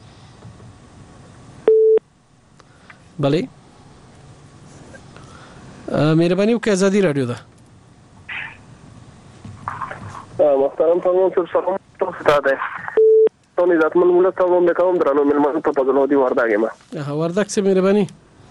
بلې مهرباني وکړئ ازادي رادیو ده محترم فرمان صاحب سلام تاسو ته ده تونی ذاتمن مولا تاسو مې کوم درنو ملمنو ته په ځلو دی ورداګه ما ورداګ څه مهرباني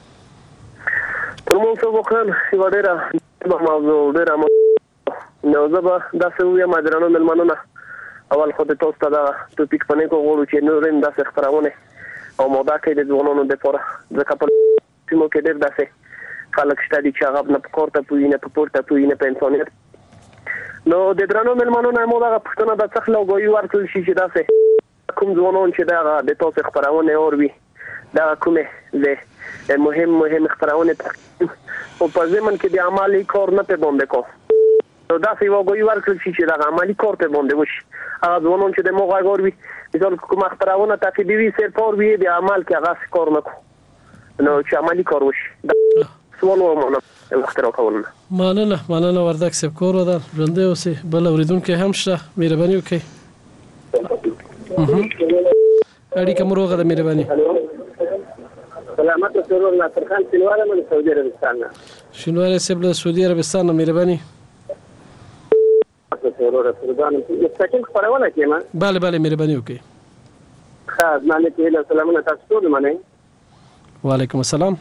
فرمان صاحب خان یو ډیره موضوع ډیره نو زبا دا څه وی ما درنو ملمنو نه اول خو د تاسو ته دا ټاپک پنه کو غوړو چې نور هم دا څه خبرونه او مودا کې د ځوانانو د پوره د کپل سیمو کې ډېر داسې خلک شته چې هغه نه پکورته پوي نه پورته پوي نه پنسونر نو د درنو ملمنو نه مودا پښتنه د څخه لوګوي ورکل شي چې داسې کوم ځوانان چې دا د تاسو خبرونه اوري دا کومه له مهم خبرونه او په ځمن کې د عملي کار نه په باندې کو نو دا څه لوګوي ورکل شي چې دا عملي کار په باندې وشي هغه ځوانان چې د موغه غوړي مثال کوم خبرونه تعقیبي وي سر پور وي د عمل کې هغه کار نه کو نو چې عملي کار وشي سوال ومنه اختراع کولنه مننه وردک سب کور ودان ژوندۍ اوسئ بل اوریدونکو هم شته مهرباني وکړئ اړیکه مو روغه ده مهرباني سلامت سرور ناصر خان شینواری من سعودي عربستان شینواری سب له سعودي عربستان مهرباني سرور سردان یستاکین خبرونه کیما بله مهرباني وکړئ خاص معنی ته له سلامونه تاسو ټول منئ وعلیکم السلام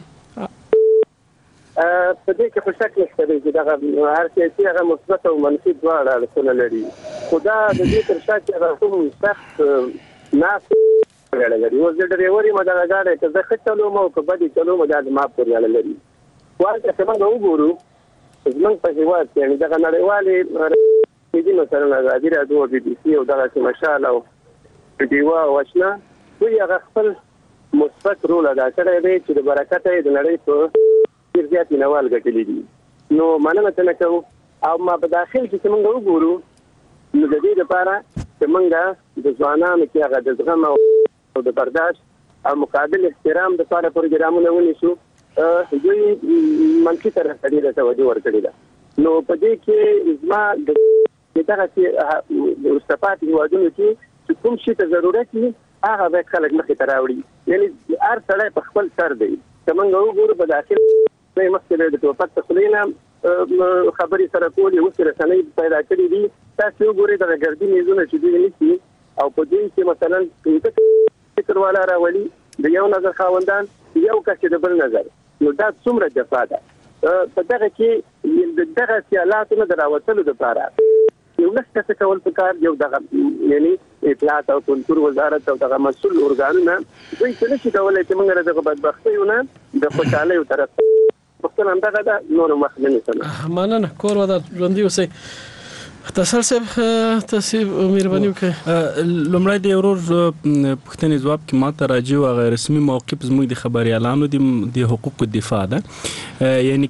په دې کې خوشاک نشته چې دا هر څه هغه مثبت او منفي دواړه اړخونه لري خدا د دې تر شا چې هغه کوم سخت ناس لري او د ډریوري مدار غاړه ته ځکه چلو مو په بدی چلو مو د ما پورې لري واځه چې موږ وګورو زمونږ په هیواد کې دا نړیوالې دې نو سره راځي راځو بي بي سي او دا چې ماشاءالله او دیوا وښنا دوی هغه خپل مثبت رول ادا کړی دی چې د برکت د نړۍ په ډیر زیات نوال غټلې دي نو مننه ته کوم او ما په داخل کې موږ وګورو نو د دې لپاره چې موږ د ځوانانو کې هغه د زغم او د برداشت او مقابل احترام د لپاره پروګرامونه ونیسو دوی منفي طرف ته ډیره توجه ورکړي ده نو په دې کې زما د دغه چې استفادت هیوادونو کې کوم شي ته ضرورت وي هغه به خلک مخې ته راوړي یعنی هر سړی په خپل سر دی چې موږ وګورو په داخل مخکې د توپک تخلینا خبرې سره کولې اوس رسنۍ پیدا کړې دي تاسو وګورئ د ګردي میزونه چې دوی نشي او په دې کې مثلا فکر والا راولي د یو نظر خاوندان یو کس د بل نظر نو دا څومره جفا ده په دغه کې دغه سیالاتو نه دراوتلو لپاره یو لږ څه کول پکار یو دغه یعنی اطلاعات او کلتور وزارت او دغه مسؤل ارګانونه دوی څه نشي کولای چې موږ دغه بدبختیونه د خوشاله یو طرف پښتون هم دا نور مخنه نه مننه کور ودا ژوندۍ اوسئ تاسو تاسو مهرباني وکړئ لومړی د ورور پښتنې ځواب کې ماته راځي او غیر رسمي موقف زموږ د خبريالانو د حقوقو دفاع ده یعنی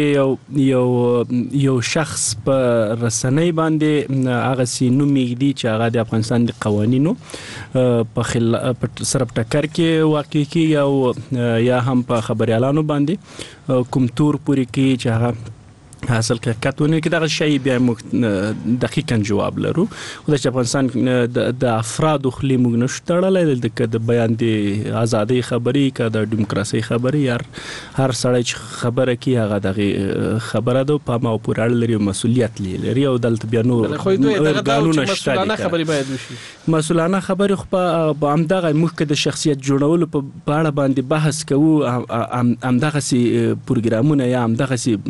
کچېره یو شخص په رسنۍ باندې هغه سينو میږدي چې هغه د افغانستان د قوانینو په سره ټکر کې واقع کیږي او یا هم په خبريالانو باندې کوم تور پوری کې چې هغه حاصل کړه کې دا شی بیا موږ دقیقاً جواب لرو او د افغانستان د افراد خلی موږ نشټړل د بیان د ازادي خبري کا د دیموکراسي خبري هر سړی چې خبره کوي هغه د خبره ده په ما پورې لري مسولیت لري او دلته بیا نور قانون شته خبري باید وشي مسؤلانه خبري خو په همدغه موږ د شخصیت جوړولو په اړه باندې بحث کوو همدغه سي پروګرامونه یا همدغه سي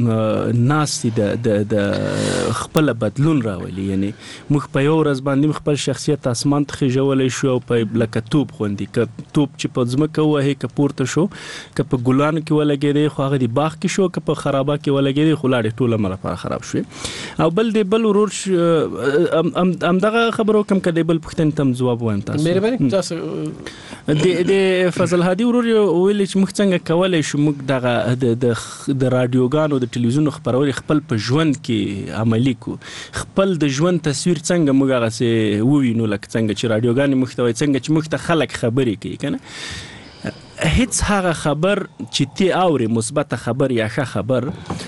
د خپل بدلون راولي یعنی موږ په یو ورځ باندې خپل شخصیت اسمان ته خېژولې شو په لکتوب خوندي کتوب چې په ځمکه وه کې پورته شو که په ګلان کې ولګېدې خو هغه د باغ کې شو که په خرابه کې ولګېدې خو لاړې ټوله مره خراب شو او بل ورور همدغه خبرو کم کړي بل پښتنې تم جواب وایم تاسو مهرباني تاسو د فضل هادي ورور ویل چې موږ څنګه کولای شو موږ دغه د رادیوګانو د ټلویزیون خبرونه خپل په ژوند کې عملی کو خپل د ژوند تصویر څنګه موږ هغه سه ووینو لکه څنګه چې رادیوګانې محتوی څنګه چې موږ ته خلک خبرې کوي کنه هیڅ هغه خبر چې تی اوري مثبت خبر یا ښه خبر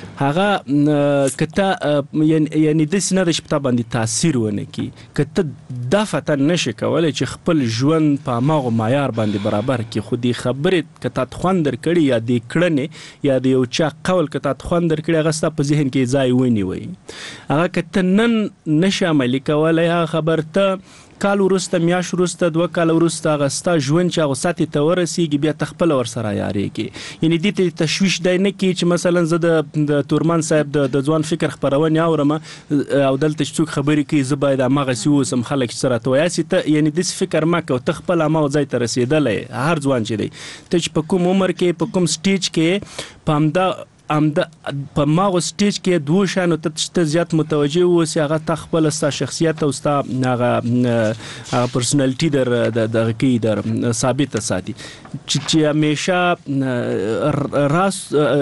هغه کته یعنی د سینه د شپه باندې تاثیر ونه کی کته دافته نشي کولای چې خپل ژوند په ماغه معیار باندې برابر کی خودي خبرې کته خوندر کړي یا د کړنې یا د یو چا قول کته خوندر کړي هغه ست په ذهن کې ځای ونی وي هغه کته نن نشه عملی کولای هغه خبر ته کال ورسته میاش ورسته 2 کال ورسته غستا ژوند چې غساتې ته ورسیږي بیا تخپل ور سره یاريږي یعنی د دې تشويش دای نه کی چې مثلا زه د تورمان صاحب د ځوان فکر خبرونه اورم او دلته څوک خبرې کوي زه باید امغه سم خلک سره تویاسي ته یعنی د فکر ما کو تخپل ما ځای ته رسیدلې هر ځوان چې دی ته چې په کوم عمر کې په کوم سټیج کې پامدا په ماغه سټیج کې دوه شانو ته زیات متوجه اوسې هغه تخپل ستا شخصیت او ستا هغه پرسنالټي د کې در ثابت ساتي چې همیشه راس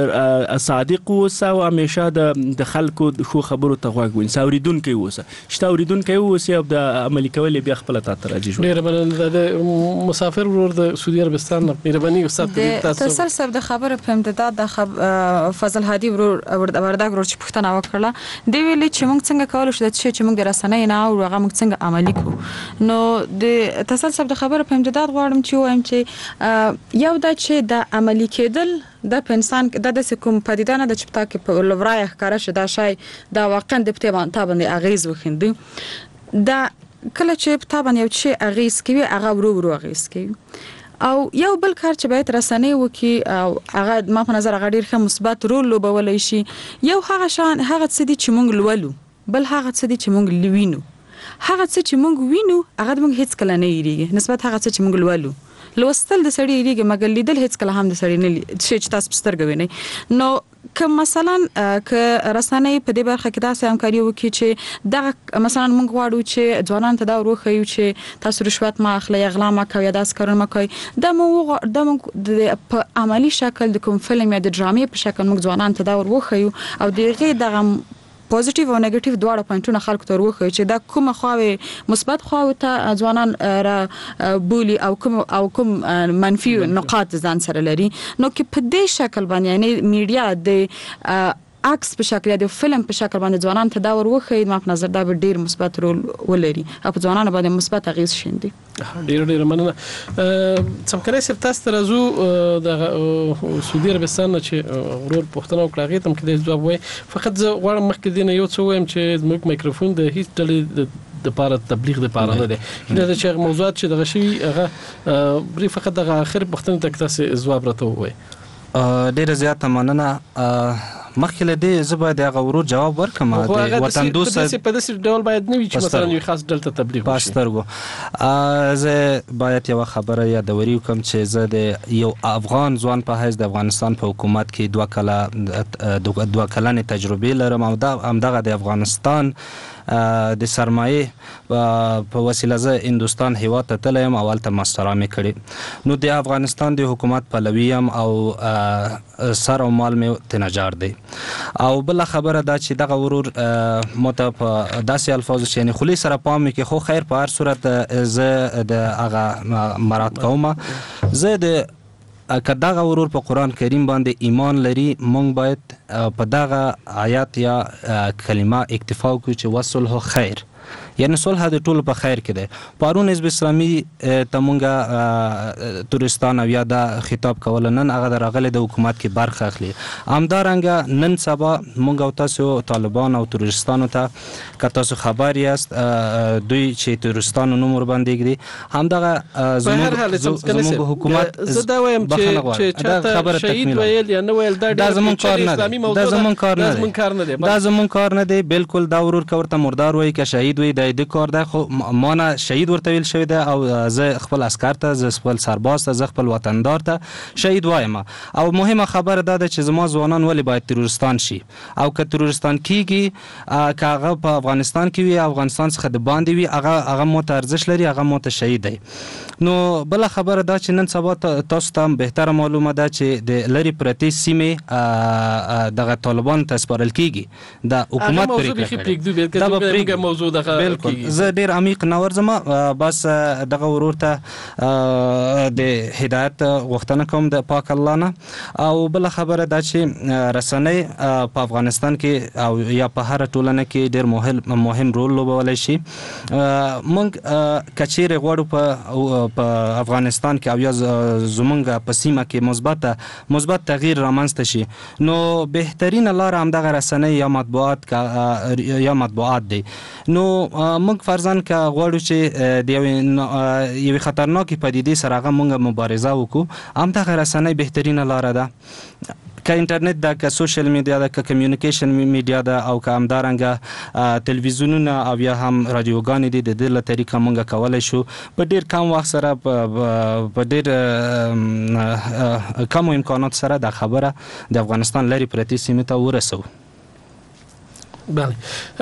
صادق اوسه او همیشه د خلکو خو خبرو ته غوږ ونیسه اوریدونکو اوسه شته اوریدونکو اوسه او د عملي کول بیا خپل ته راځي ډیر مننه د مسافر ورور د سعودي عربستان مهرباني استاد تاسو سره د خبره په امتداد د فضل هادي وردګ ورور چې پښتنه وکړه دی ویلي چې موږ څنګه کولای شو چې موږ د رسنۍ نه او هغه موږ څنګه عملي کوو نو د تاسو د خبره په امتداد غواړم چې وایم چې یو دا چې د عملي کېدل د انسان د کوم پدیده نه د چپتا کې په لورای ښکارا شدا شای دا واقعا د پټه باندې اغیز وخندي دا کله چې پټه باندې یو شی اغیز کوي هغه ورو اغیز کوي او یو بل کار چې باید رسنۍ وکي او هغه ما په نظر هغه ډیر ښه مثبت رول لوبولای شي یو هغه څه دي چې موږ لولو بل هغه څه دي چې موږ لوینو هغه څه چې موږ وینو هغه موږ هیڅ کله نه یریږي نسبت هغه څه چې موږ لولو لوستل د سړی یریږي مګر لیدل هیڅ کله هم د سړی نه چې تاسو سترګې وینئ نو که مثلا که رسنۍ په دې برخه کې داسې همکاري وکړي چې دا مثلا موږ غواړو چې ځوانان ته دا وروښیو چې تاسو رشوت ما اخلي غلا ما کوي داس کارونه ما کوي دا موږ په عملی شکل د کوم فلم یا د ډرامې په شکل موږ ځوانان ته دا وروښیو او دغه پوزټیو او نیگیټیو دواړه پوینټونه خلکو ته ورخوي چې دا کومه خواوې مثبت خواوې ته ځوانان را بولی او کوم منفي نقاط ځان سره لري نو کې په دې شکل باندې یعنی میډیا د عکس په شکل د فلم په شکل باندې ځوانان ته دا ورخوي ما په نظر دا ډیر مثبت رول ولري او په ځوانانو باندې مثبت اغیز شیندي ډیر مننه څنګه سپ تاسو ترازو د سعودي عربستان چې ورور پښتنو کلاغې تم کې جواب وای فقط زه غواړم مخکې دینه یو څه وایم چې موږ میکروفون د هیڅ ډلې د پاره تبلیغ د پاره نه دی دا چې موضوعات چې دغه شی هغه بری فقط د اخر پښتنو تک تاسو جواب راته وای ډیر زیات مننه مخکې له دې زه باید هغه ورور جواب ورکړم د وطن دوست په داسې ډول باید نه وي چې مثلا یو خاص ډلته تبلیغ وشي. پاسترګو زه باید یو خبره یادوري وکم چې زه د یو افغان ځوان په حیث د افغانستان په حکومت کې 2 کلنې تجربه لرم او همدغه د افغانستان د سرمایه په وسیله زه هندوستان هیواد ته تللی یم او هلته ماسټرا مې کړې. نو د افغانستان د حکومت پلوي یم او سر او مال مې تنجار دی. او بله خبره دا چې دغه ورور ماته په داسې الفاظو چې یعنې خولې سره پام مې کې خو خیر په هر صورت زه د هغه مراد کوم. زه د که دغه ورور په قرآن کریم باندې ایمان لري مونږ باید په دغه آیات یا کلمه اکتفا وکړو چې وصلح خیر، یعنی صلح د ټولو په خیر کې دی. پرون حزب اسلامي ته مونږه تورستان او یا د خطاب کوله، نن هغه د راغلی د حکومت کې برخه اخلي. همدارنګه نن سبا مونږ او تاسو طالبان او تورستانو ته که تاسو خبر یاست دوی چې تورستانو نوم ورباندې ږدي همدغه زموږ حکومت زه دا وایم چې چاته شهید ویل یا نه ویل دا زموږ کار نه دی، دا زموږ کار نه دی. بالکل دا ورور که ورته مردار وایي که شهید وي د کار ده، خو ما نه شهید ورته ویل شوی ده او زه خپل عسکر ته، زه خپل سرباز ته، زه خپل وطندار ته شهید وایم. او مهمه خبره دا ده چې زما ځوانان ولې باید تروریستان شي، او که تروریستان کیږي که هغه په افغانستان کې وي، افغانستان څخه د باندې وي، هغه ماته ارزش لري، هغه ماته شهید دی. نو بله خبره دا چې نن سبا تاسو ته بهتره معلومه ده چې د لرې پرتې سیمې دغه طالبانو ته سپارل کیږي، د حکومت پرېکړه موضوع دغه. بالکل زه ډیر عمیق نه ورځم، بس دغه ورور ته د هدایت غوښتنه کوم د پاک الله نه. او بله خبره دا چې رسنۍ په افغانستان کې او یا په هر ټولنه کې ډیر مهم رول لوبولی شي. موږ که چیرې غواړو په افغانستان کې او یا زمونږ په سیمه کې مثبت تغییر رامنځته شي، نو بهترینه لاره همدغه رسنۍ یا مطبوعات دی. نو موږ فرضاً که غواړو چې د یوې خطرناکې پدیدې سره هغه موږ مبارزه وکړو، همدغه رسنۍ بهترینه لاره ده. که انټرنیټ ده، که سوشل میډیا ده، که کمیونیکیشن میډیا ده، او که همدارنګه تلویزیونونه او یا هم رادیوګانې دي، د دې له طریقه موږ کولی شو په ډېر کم وخت سره په ډېر کمو امکانات سره دا خبره د افغانستان لرې پرتې سیمې ته ورسوو. بله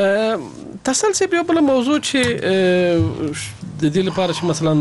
تسل سی بیا بل موضوع چې د دې لپاره چې مثلا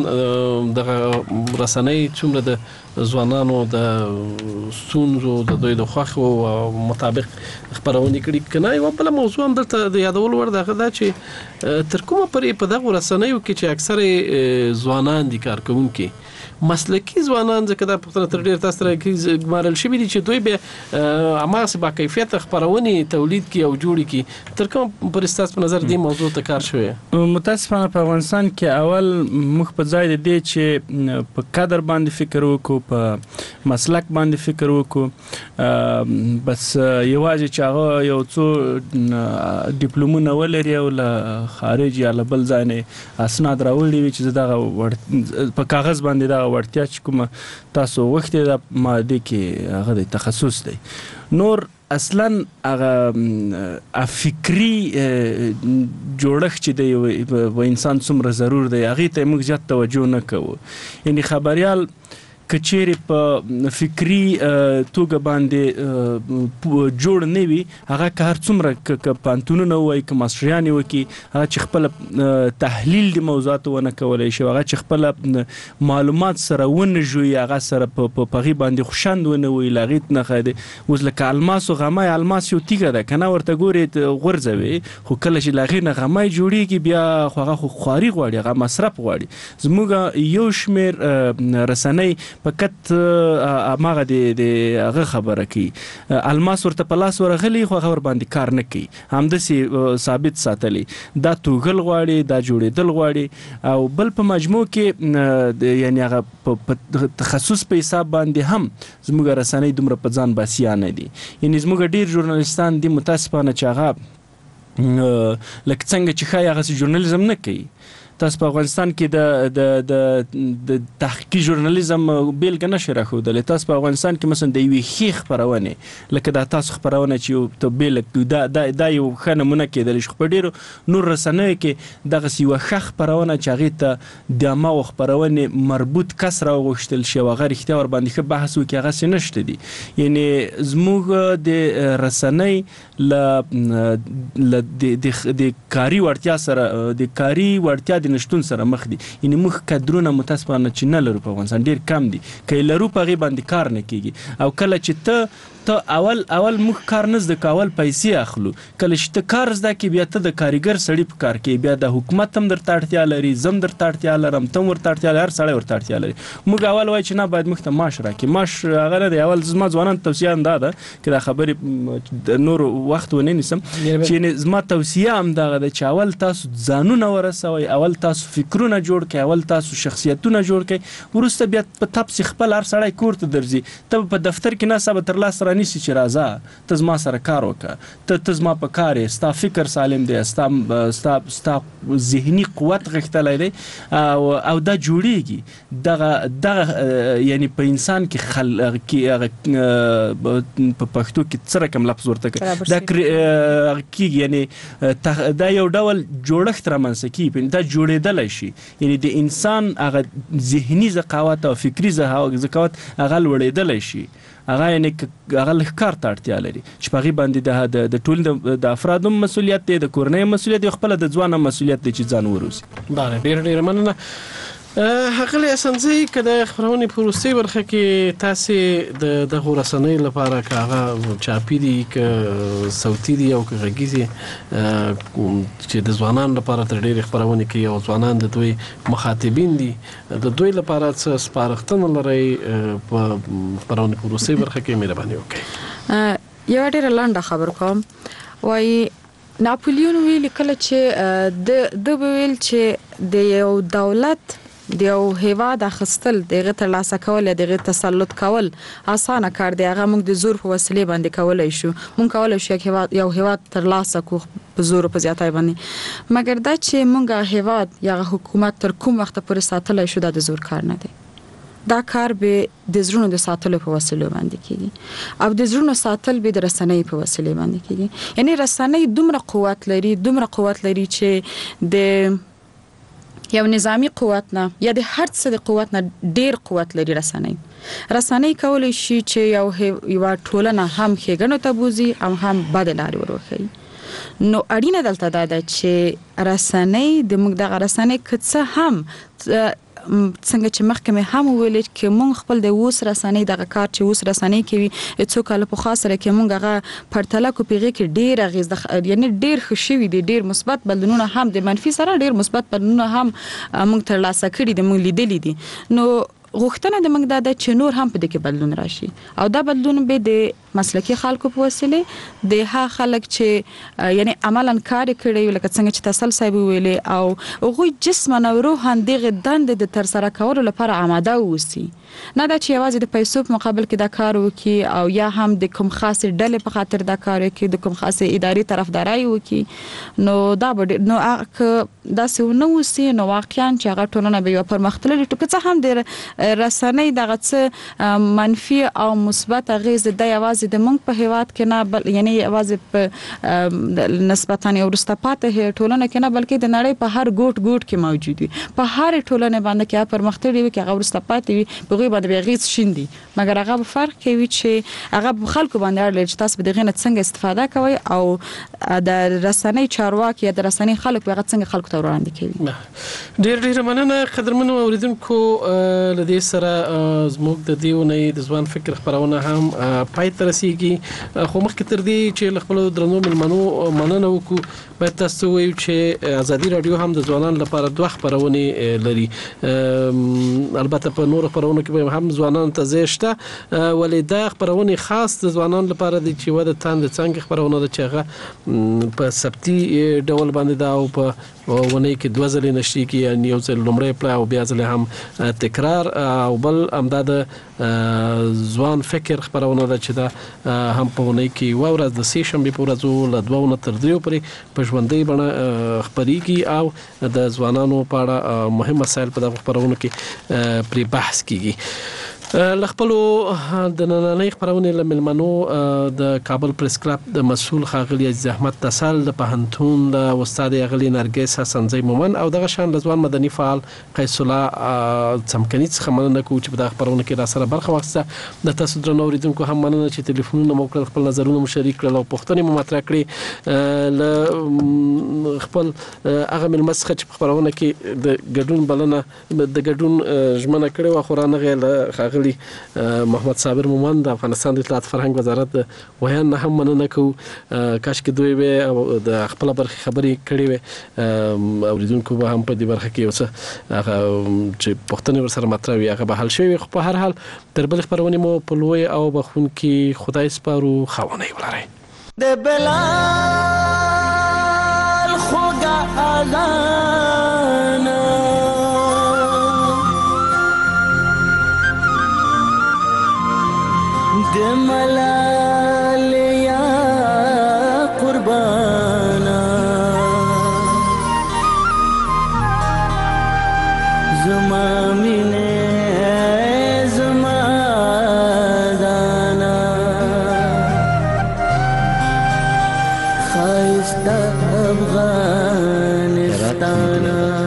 د رسنۍ څومره د ځوانانو د ستونزو د دوی د خوښو مطابق خبرونه کړي کنه، یو بل موضوع هم دلته د یادول ور دغه دا چې تر کومه پرې په دغه رسنیو کې چې اکثره ځوانان دي کارکونکي مسلکی ځوانان ځکه دا پښتنه تر ډیر تاسو سره کې ګمارل شوی دي چې دوی به اماس با کیفیت خبرونه تولید کی او جوړی کی. تر کوم پر استاس په نظر دی موضوع ته کار شوی؟ متاسفانه په افغانستان کې اول مخ په ځای دی چې په قدر باندې فکر وکړو، په مسلک باندې فکر وکړو، بس یوازې چې هغه یو څو ډیپلومونه ولري او له خارج یا له بل ځای نه اسناد راوړي وي چې دغه په کاغذ باندې دا ورتیا چې کوم تاسو وخت د ماده کې هغه د تخصص دی. نور اصلا هغه فکری جوړښت چې دی و انسان څومره ضرور دی هغه ته موږ زیات توجه نه کوو. یعنی خبريال کچېری په فکری توګه باندې جوړ نه وي، هغه که هر څومره که پانتونونه وایي، که ماسټریانې وکړي، هغه چې خپل تحلیل د موضوعاتو ونه کولی شي، هغه چې خپل معلومات سره ونه ژوي، هغه سره په هغې باندې خوشند ونه وایي، له هغې نه ښه اوس لکه الماس و غمی، الماس یو تیږه ده که نه ورته ګورې غورځوي، خو کله چې له هغې نه غمی جوړېږي بیا خو هغه خو خواري غواړي، هغه مصرف غواړي. زموږ یو شمېر رسنۍ فقط اماغه د هغه خبره کوي، الماس ورته په لاس ورغلی خو هغه ور باندې کار نه کوي، همداسې ثابت ساتلی. دا توغل غواړي، دا جوړېدل غواړي. او بل په مجموع کې یعنی هغه په تخصص په حساب باندې هم زموږ رسنۍ دومره په ځان باسیانه دي. یعنی زموږ ډیر ژورنالیستان دي متاسفانه چې هغه لکه څنګه چې ښایي هغسې ژورنالیزم نه کوي. تاسو په افغانستان کې د تحقیقي ژورنالیزم بیلګه نشئ راښودلی. تاسو په افغانستان کې مثلا د یوې ښې خپرونې لکه دا تاسو خپرونه چې ته بیلګه دا یو ښه نمونه کېدلی شي. خو په ډېرو نور رسنیو کې دغسې یوه ښه خپرونه چې هغې ته د هماغو خپرونې مربوط کس راوغوښتل شي او هغه رښتیا ورباندې ښه بحث وکړي، هغسې نشته دي. یعنې زموږ د رسنۍ د کاري وړتیا سره د کاري وړتیا د نشتون سره مخ دي. یعنې موږ کدرونه متاسفانه چې نه لرو په افغانستان، ډېر کم دي. که یې لرو په هغې باندې کار نه کېږي. او کله چې ته اول موږ کار نه زده کوو، اول پیسې اخلو. کله چې ته کار زده کړې بیا ته د کارګر سړي په کار کې، بیا د حکومت هم درته اړتیا لري، زه هم درته اړتیا لرم، ته هم ورته اړتیا لري، هر سړی ورته اړتیا لري. موږ اول وایو چې نه باید موږ ته معاش راکړي. معاش هغه نه دی. اول زما ځوانانو توصیه هم دا ده که دا خبرې د نورو وخت ونه نیسم، چې زما توصیه هم دغه ده چې اول تاسو ځانونه ورسوئ، اول تاسو فکرونه جوړ کړئ، اول تاسو شخصیتونه جوړ کړئ، وروسته بیا په تپسې خپل هر سړی کور ته درځي. ته په دفتر کې ناسته به تر لاس رانیسي چې راځه ته زما سره کار وکړه، ته زما په کار یې، ستا فکر سالم دی، ستا ذهني قوت غښتلی دی او دا جوړیږي. دغه یعنی په انسان کې په پښتو کې څه رقم لفظ ورته کوي دا کېږي. یعنی دا یو ډول جوړښت رامنځته کېږي، دا جوړېدلی شي. یعنی د انسان هغه ذهني ذکاوت او فکري ذکاوت هغه لوړېدلی شي. هغه یعنې هغه لږ کار ته اړتیا لري چې په هغې باندې د ټولنې د افرادو مسؤلیت دی، د کورنۍ مسؤلیت دی، خپله د ځوان مسؤلیت دی چې ځان وروزي. بله، ډېره مننه. ښاغلی حسنزی، که د خپرونې په وروستۍ برخه کې تاسې د دغو رسنیو لپاره که هغه چاپي دي که صوتي دي او که غږیزې چې د ځوانانو لپاره تر ډېرې خپرونې کوي او ځوانان د دوی مخاطبین دي، د دوی لپاره څه سپارښتنه لرئ په خپرونې په وروستۍ برخه کې؟ مهرباني وکړئ. یوه ډېره لنډه خبر کوم. وایي ناپولیون ویلي کله چې د ویل چې د یو دولت د یو هیواد اخیستل، دغه ترلاسه کول یا دغه تسلط کول اسانه کار دی. هغه موږ د زور په وسیلې باندې کولای شو. موږ کولای شو یو هیواد ترلاسه کو په زور په زیاتای باندې، مګر دا چې موږ هیواد یا حکومت تر کوم وخت پورې ساتلای شو دا د زور کار نه دی. دا کار به د زړونو د ساتلو په وسیله باندې کیږي او د زړونو ساتل به د رسنۍ په وسیله باندې کیږي. یعنی رسنۍ دومره قوت لري چې د یو نظامی قوت نه یا د هر څه د قوت نه ډیر قوت لري. رسنۍ کولای شي چې یو ټولنه هم ښېګڼو ته بوزي او هم بد لارې وروښيي. نو اړینه دلته دا ده چې رسنۍ د موږ دغه رسنۍ که څه هم څنګه چې مخکې هم ویل چې موږ خپل د اوس رسنۍ دغه کار چې اوس رسنۍ کوي څو کال په خاصه کې موږ هغه پرتله کو پیغه کې ډیر اغیز یعنی ډیر خوشوي دي، ډیر مثبت بدلونونه هم د منفي سره ډیر مثبت بدلونونه هم موږ ترلاسه کړي دي، موږ لیدلي دي. نو غوښتنه د موږ د چې نور هم په دې کې بدلون راشي او دا بدلون به د مسلکي خلکو په وسیله د ها خلک چې یعنی عملاً کار کړي لکه څنګه چې تسل صاحب ویلي او غوي جسماً او روحاً دغه دند د تر سره کولو لپاره آماده وسی، نه دا چې یوازې د پیسو په مقابل کې دا کار وکي او یا هم د کوم خاصه ډلې په خاطر دا کار وکي، د کوم خاصه اداري طرفداري وکي. نو دا نو دا څه نو وسی نو واقعاً چې هغه ټولنه به یو پرمختللي ټکو څه هم د رسنۍ دغه څه منفي او مثبت اغیز د یوازې د مونږ په هیواد کې نه یعنی یوازې په نسبتاً ورسته پاتې ټولنه کې نه بلکې د نړۍ په هر ګوټ کې موجود وي، په هر ټولنه باندې کې پرمختللي وي کې هغه ورسته پاتې وي په غوي باندې غیز شیندي، مګر هغه فرق کوي چې هغه خلکو باندې اړ چې تاسو به دغه نه څنګه استفاده کوي او د رسنۍ چارواکي یا د رسنۍ خلکو هغه څنګه خلکو ته وړاندې کوي. ډیر مننه قدرمنو اوریدونکو. لدې سره زموږ د دیونې د ځوان فکر خبرونه هم پای ته رسیږي، خو مخکې تر دې چې خپل درنو ملمنو مننه وکړو باید تاسو وایو چې ازادي رادیو هم د ځوانانو لپاره دوه خبرونه لري. البته په نور خبرونه کې هم ځوانانو ته ځای شته، ولې دا خبرونه خاص د ځوانانو لپاره دي چې وده تاند څنګه خبرونه د چغه په سبتي ډول باندې دا او په ونی کې دوه ځلې نشي کې یعنی یو ځل لومړی پړاو او بیا ځل هم تکرار او بل امداد ځوان فکر خبرونه ده چې دا هم په ونی کې ورځ د سې شنبه په ورځو ل 2 تر 3 پورې په ژوندۍ بڼه خبريږي او د ځوانانو په اړه مهم مسایل په دغه خبرونه کې پرې بحث کیږي. لخپلو د نننۍ خبرونه لملمنو د کابل پریس کلب د مسؤل خاغلی عزیز احمد تسل د پهنتون د استاد اغلی نرګس حسنزی مومن او دغه شان لزوان مدني فعال قیس الله څمکني څخه مننه کوم چې په دغه خبرونه کې را سره برخه واخیسته. د تاسو درنو اوریدونکو هم مننه چې ټلیفونونه مو کړل، خپل نظرونه مشارک کړل او پوښتنې مو مطرح کړې. ل خپل هغه ملمسخه چې خبرونه کې د ګډون بلنه د ګډون ژمنه کړې و خو رانه غل محمد صابر مومن د افغانستان د اطلاعات فرهنګ وزارت ویان نه هم مننه کوو. کاش کې دوی به د خپل برخه خبرې کړې وي اوریدونکو به هم په دې برخه کې اوسه چې پښتنې ورسره مطرح وي هغه به حل شي. خو په هر حال تر بل خبرونه مو په لوی او بخون کې خدای سپارو خوانه ولري. د بلال خوګه اذان د ملال یا قربانا زما مینه زما دانا خایسته افغانستان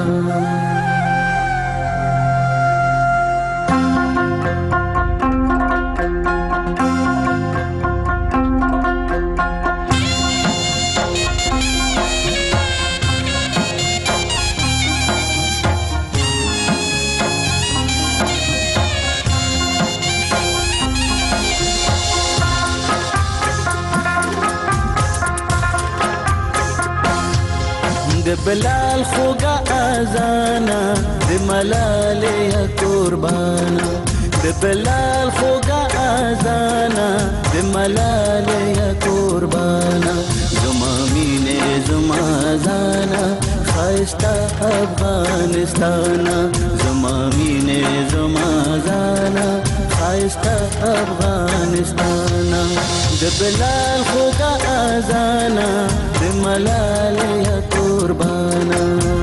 د بلال خوګه اذانا د ملال یا قربانا د بلال خوګه اذانا د ملال یا قربانا زما مینه زما زانا خایسته افغانستان زما مینه زما زانا خایسته افغانستان د بلال خوګه اذانا د ملال یا قربانا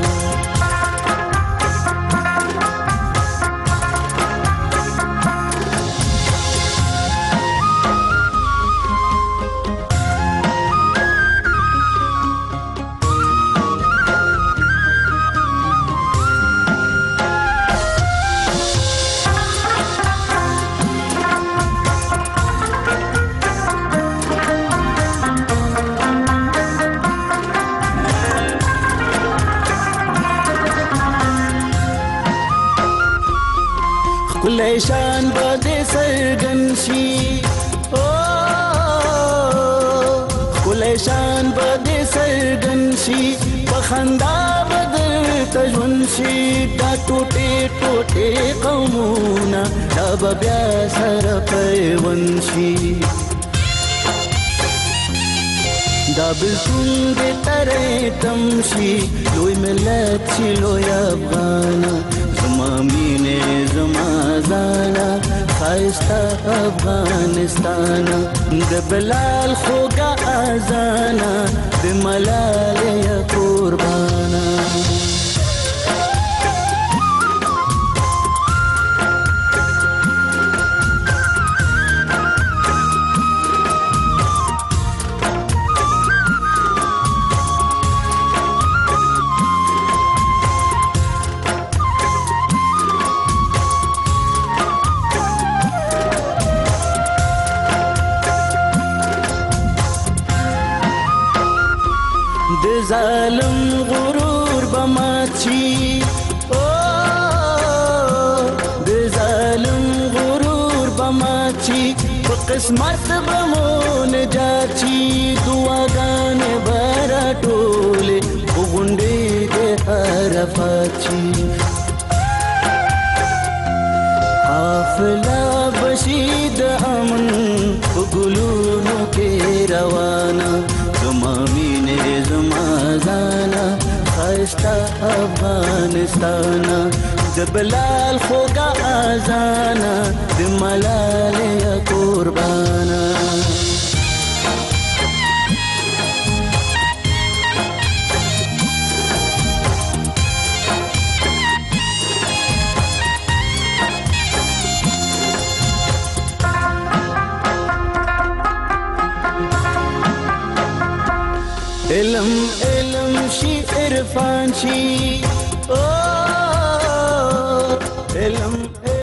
شان بده سرګن شي او کله شان بده سرګن شي په خندا بدل تجون شي دا ټوټه ټوټه قومونه دا بیا سره پیون شي دا بالکل دې ترې تم شي لوی ملت شي لوی افغان زما مینه زما زانا خایسته افغانستان د بلال خوګه اذانا د ملال یا قربانا ظالم غرور بماچی او د ظالم غرور بماچی په قسمت بمون جاچی دعاګانې برا ټوله وګونډې د عرفاچی حافظه بشید امن وګلونو کې روانه زما مینه زما زانا خایسته افغانستان د بلال خوګه اذان د ملالیا قربانا علم علم شي عرفان شي علم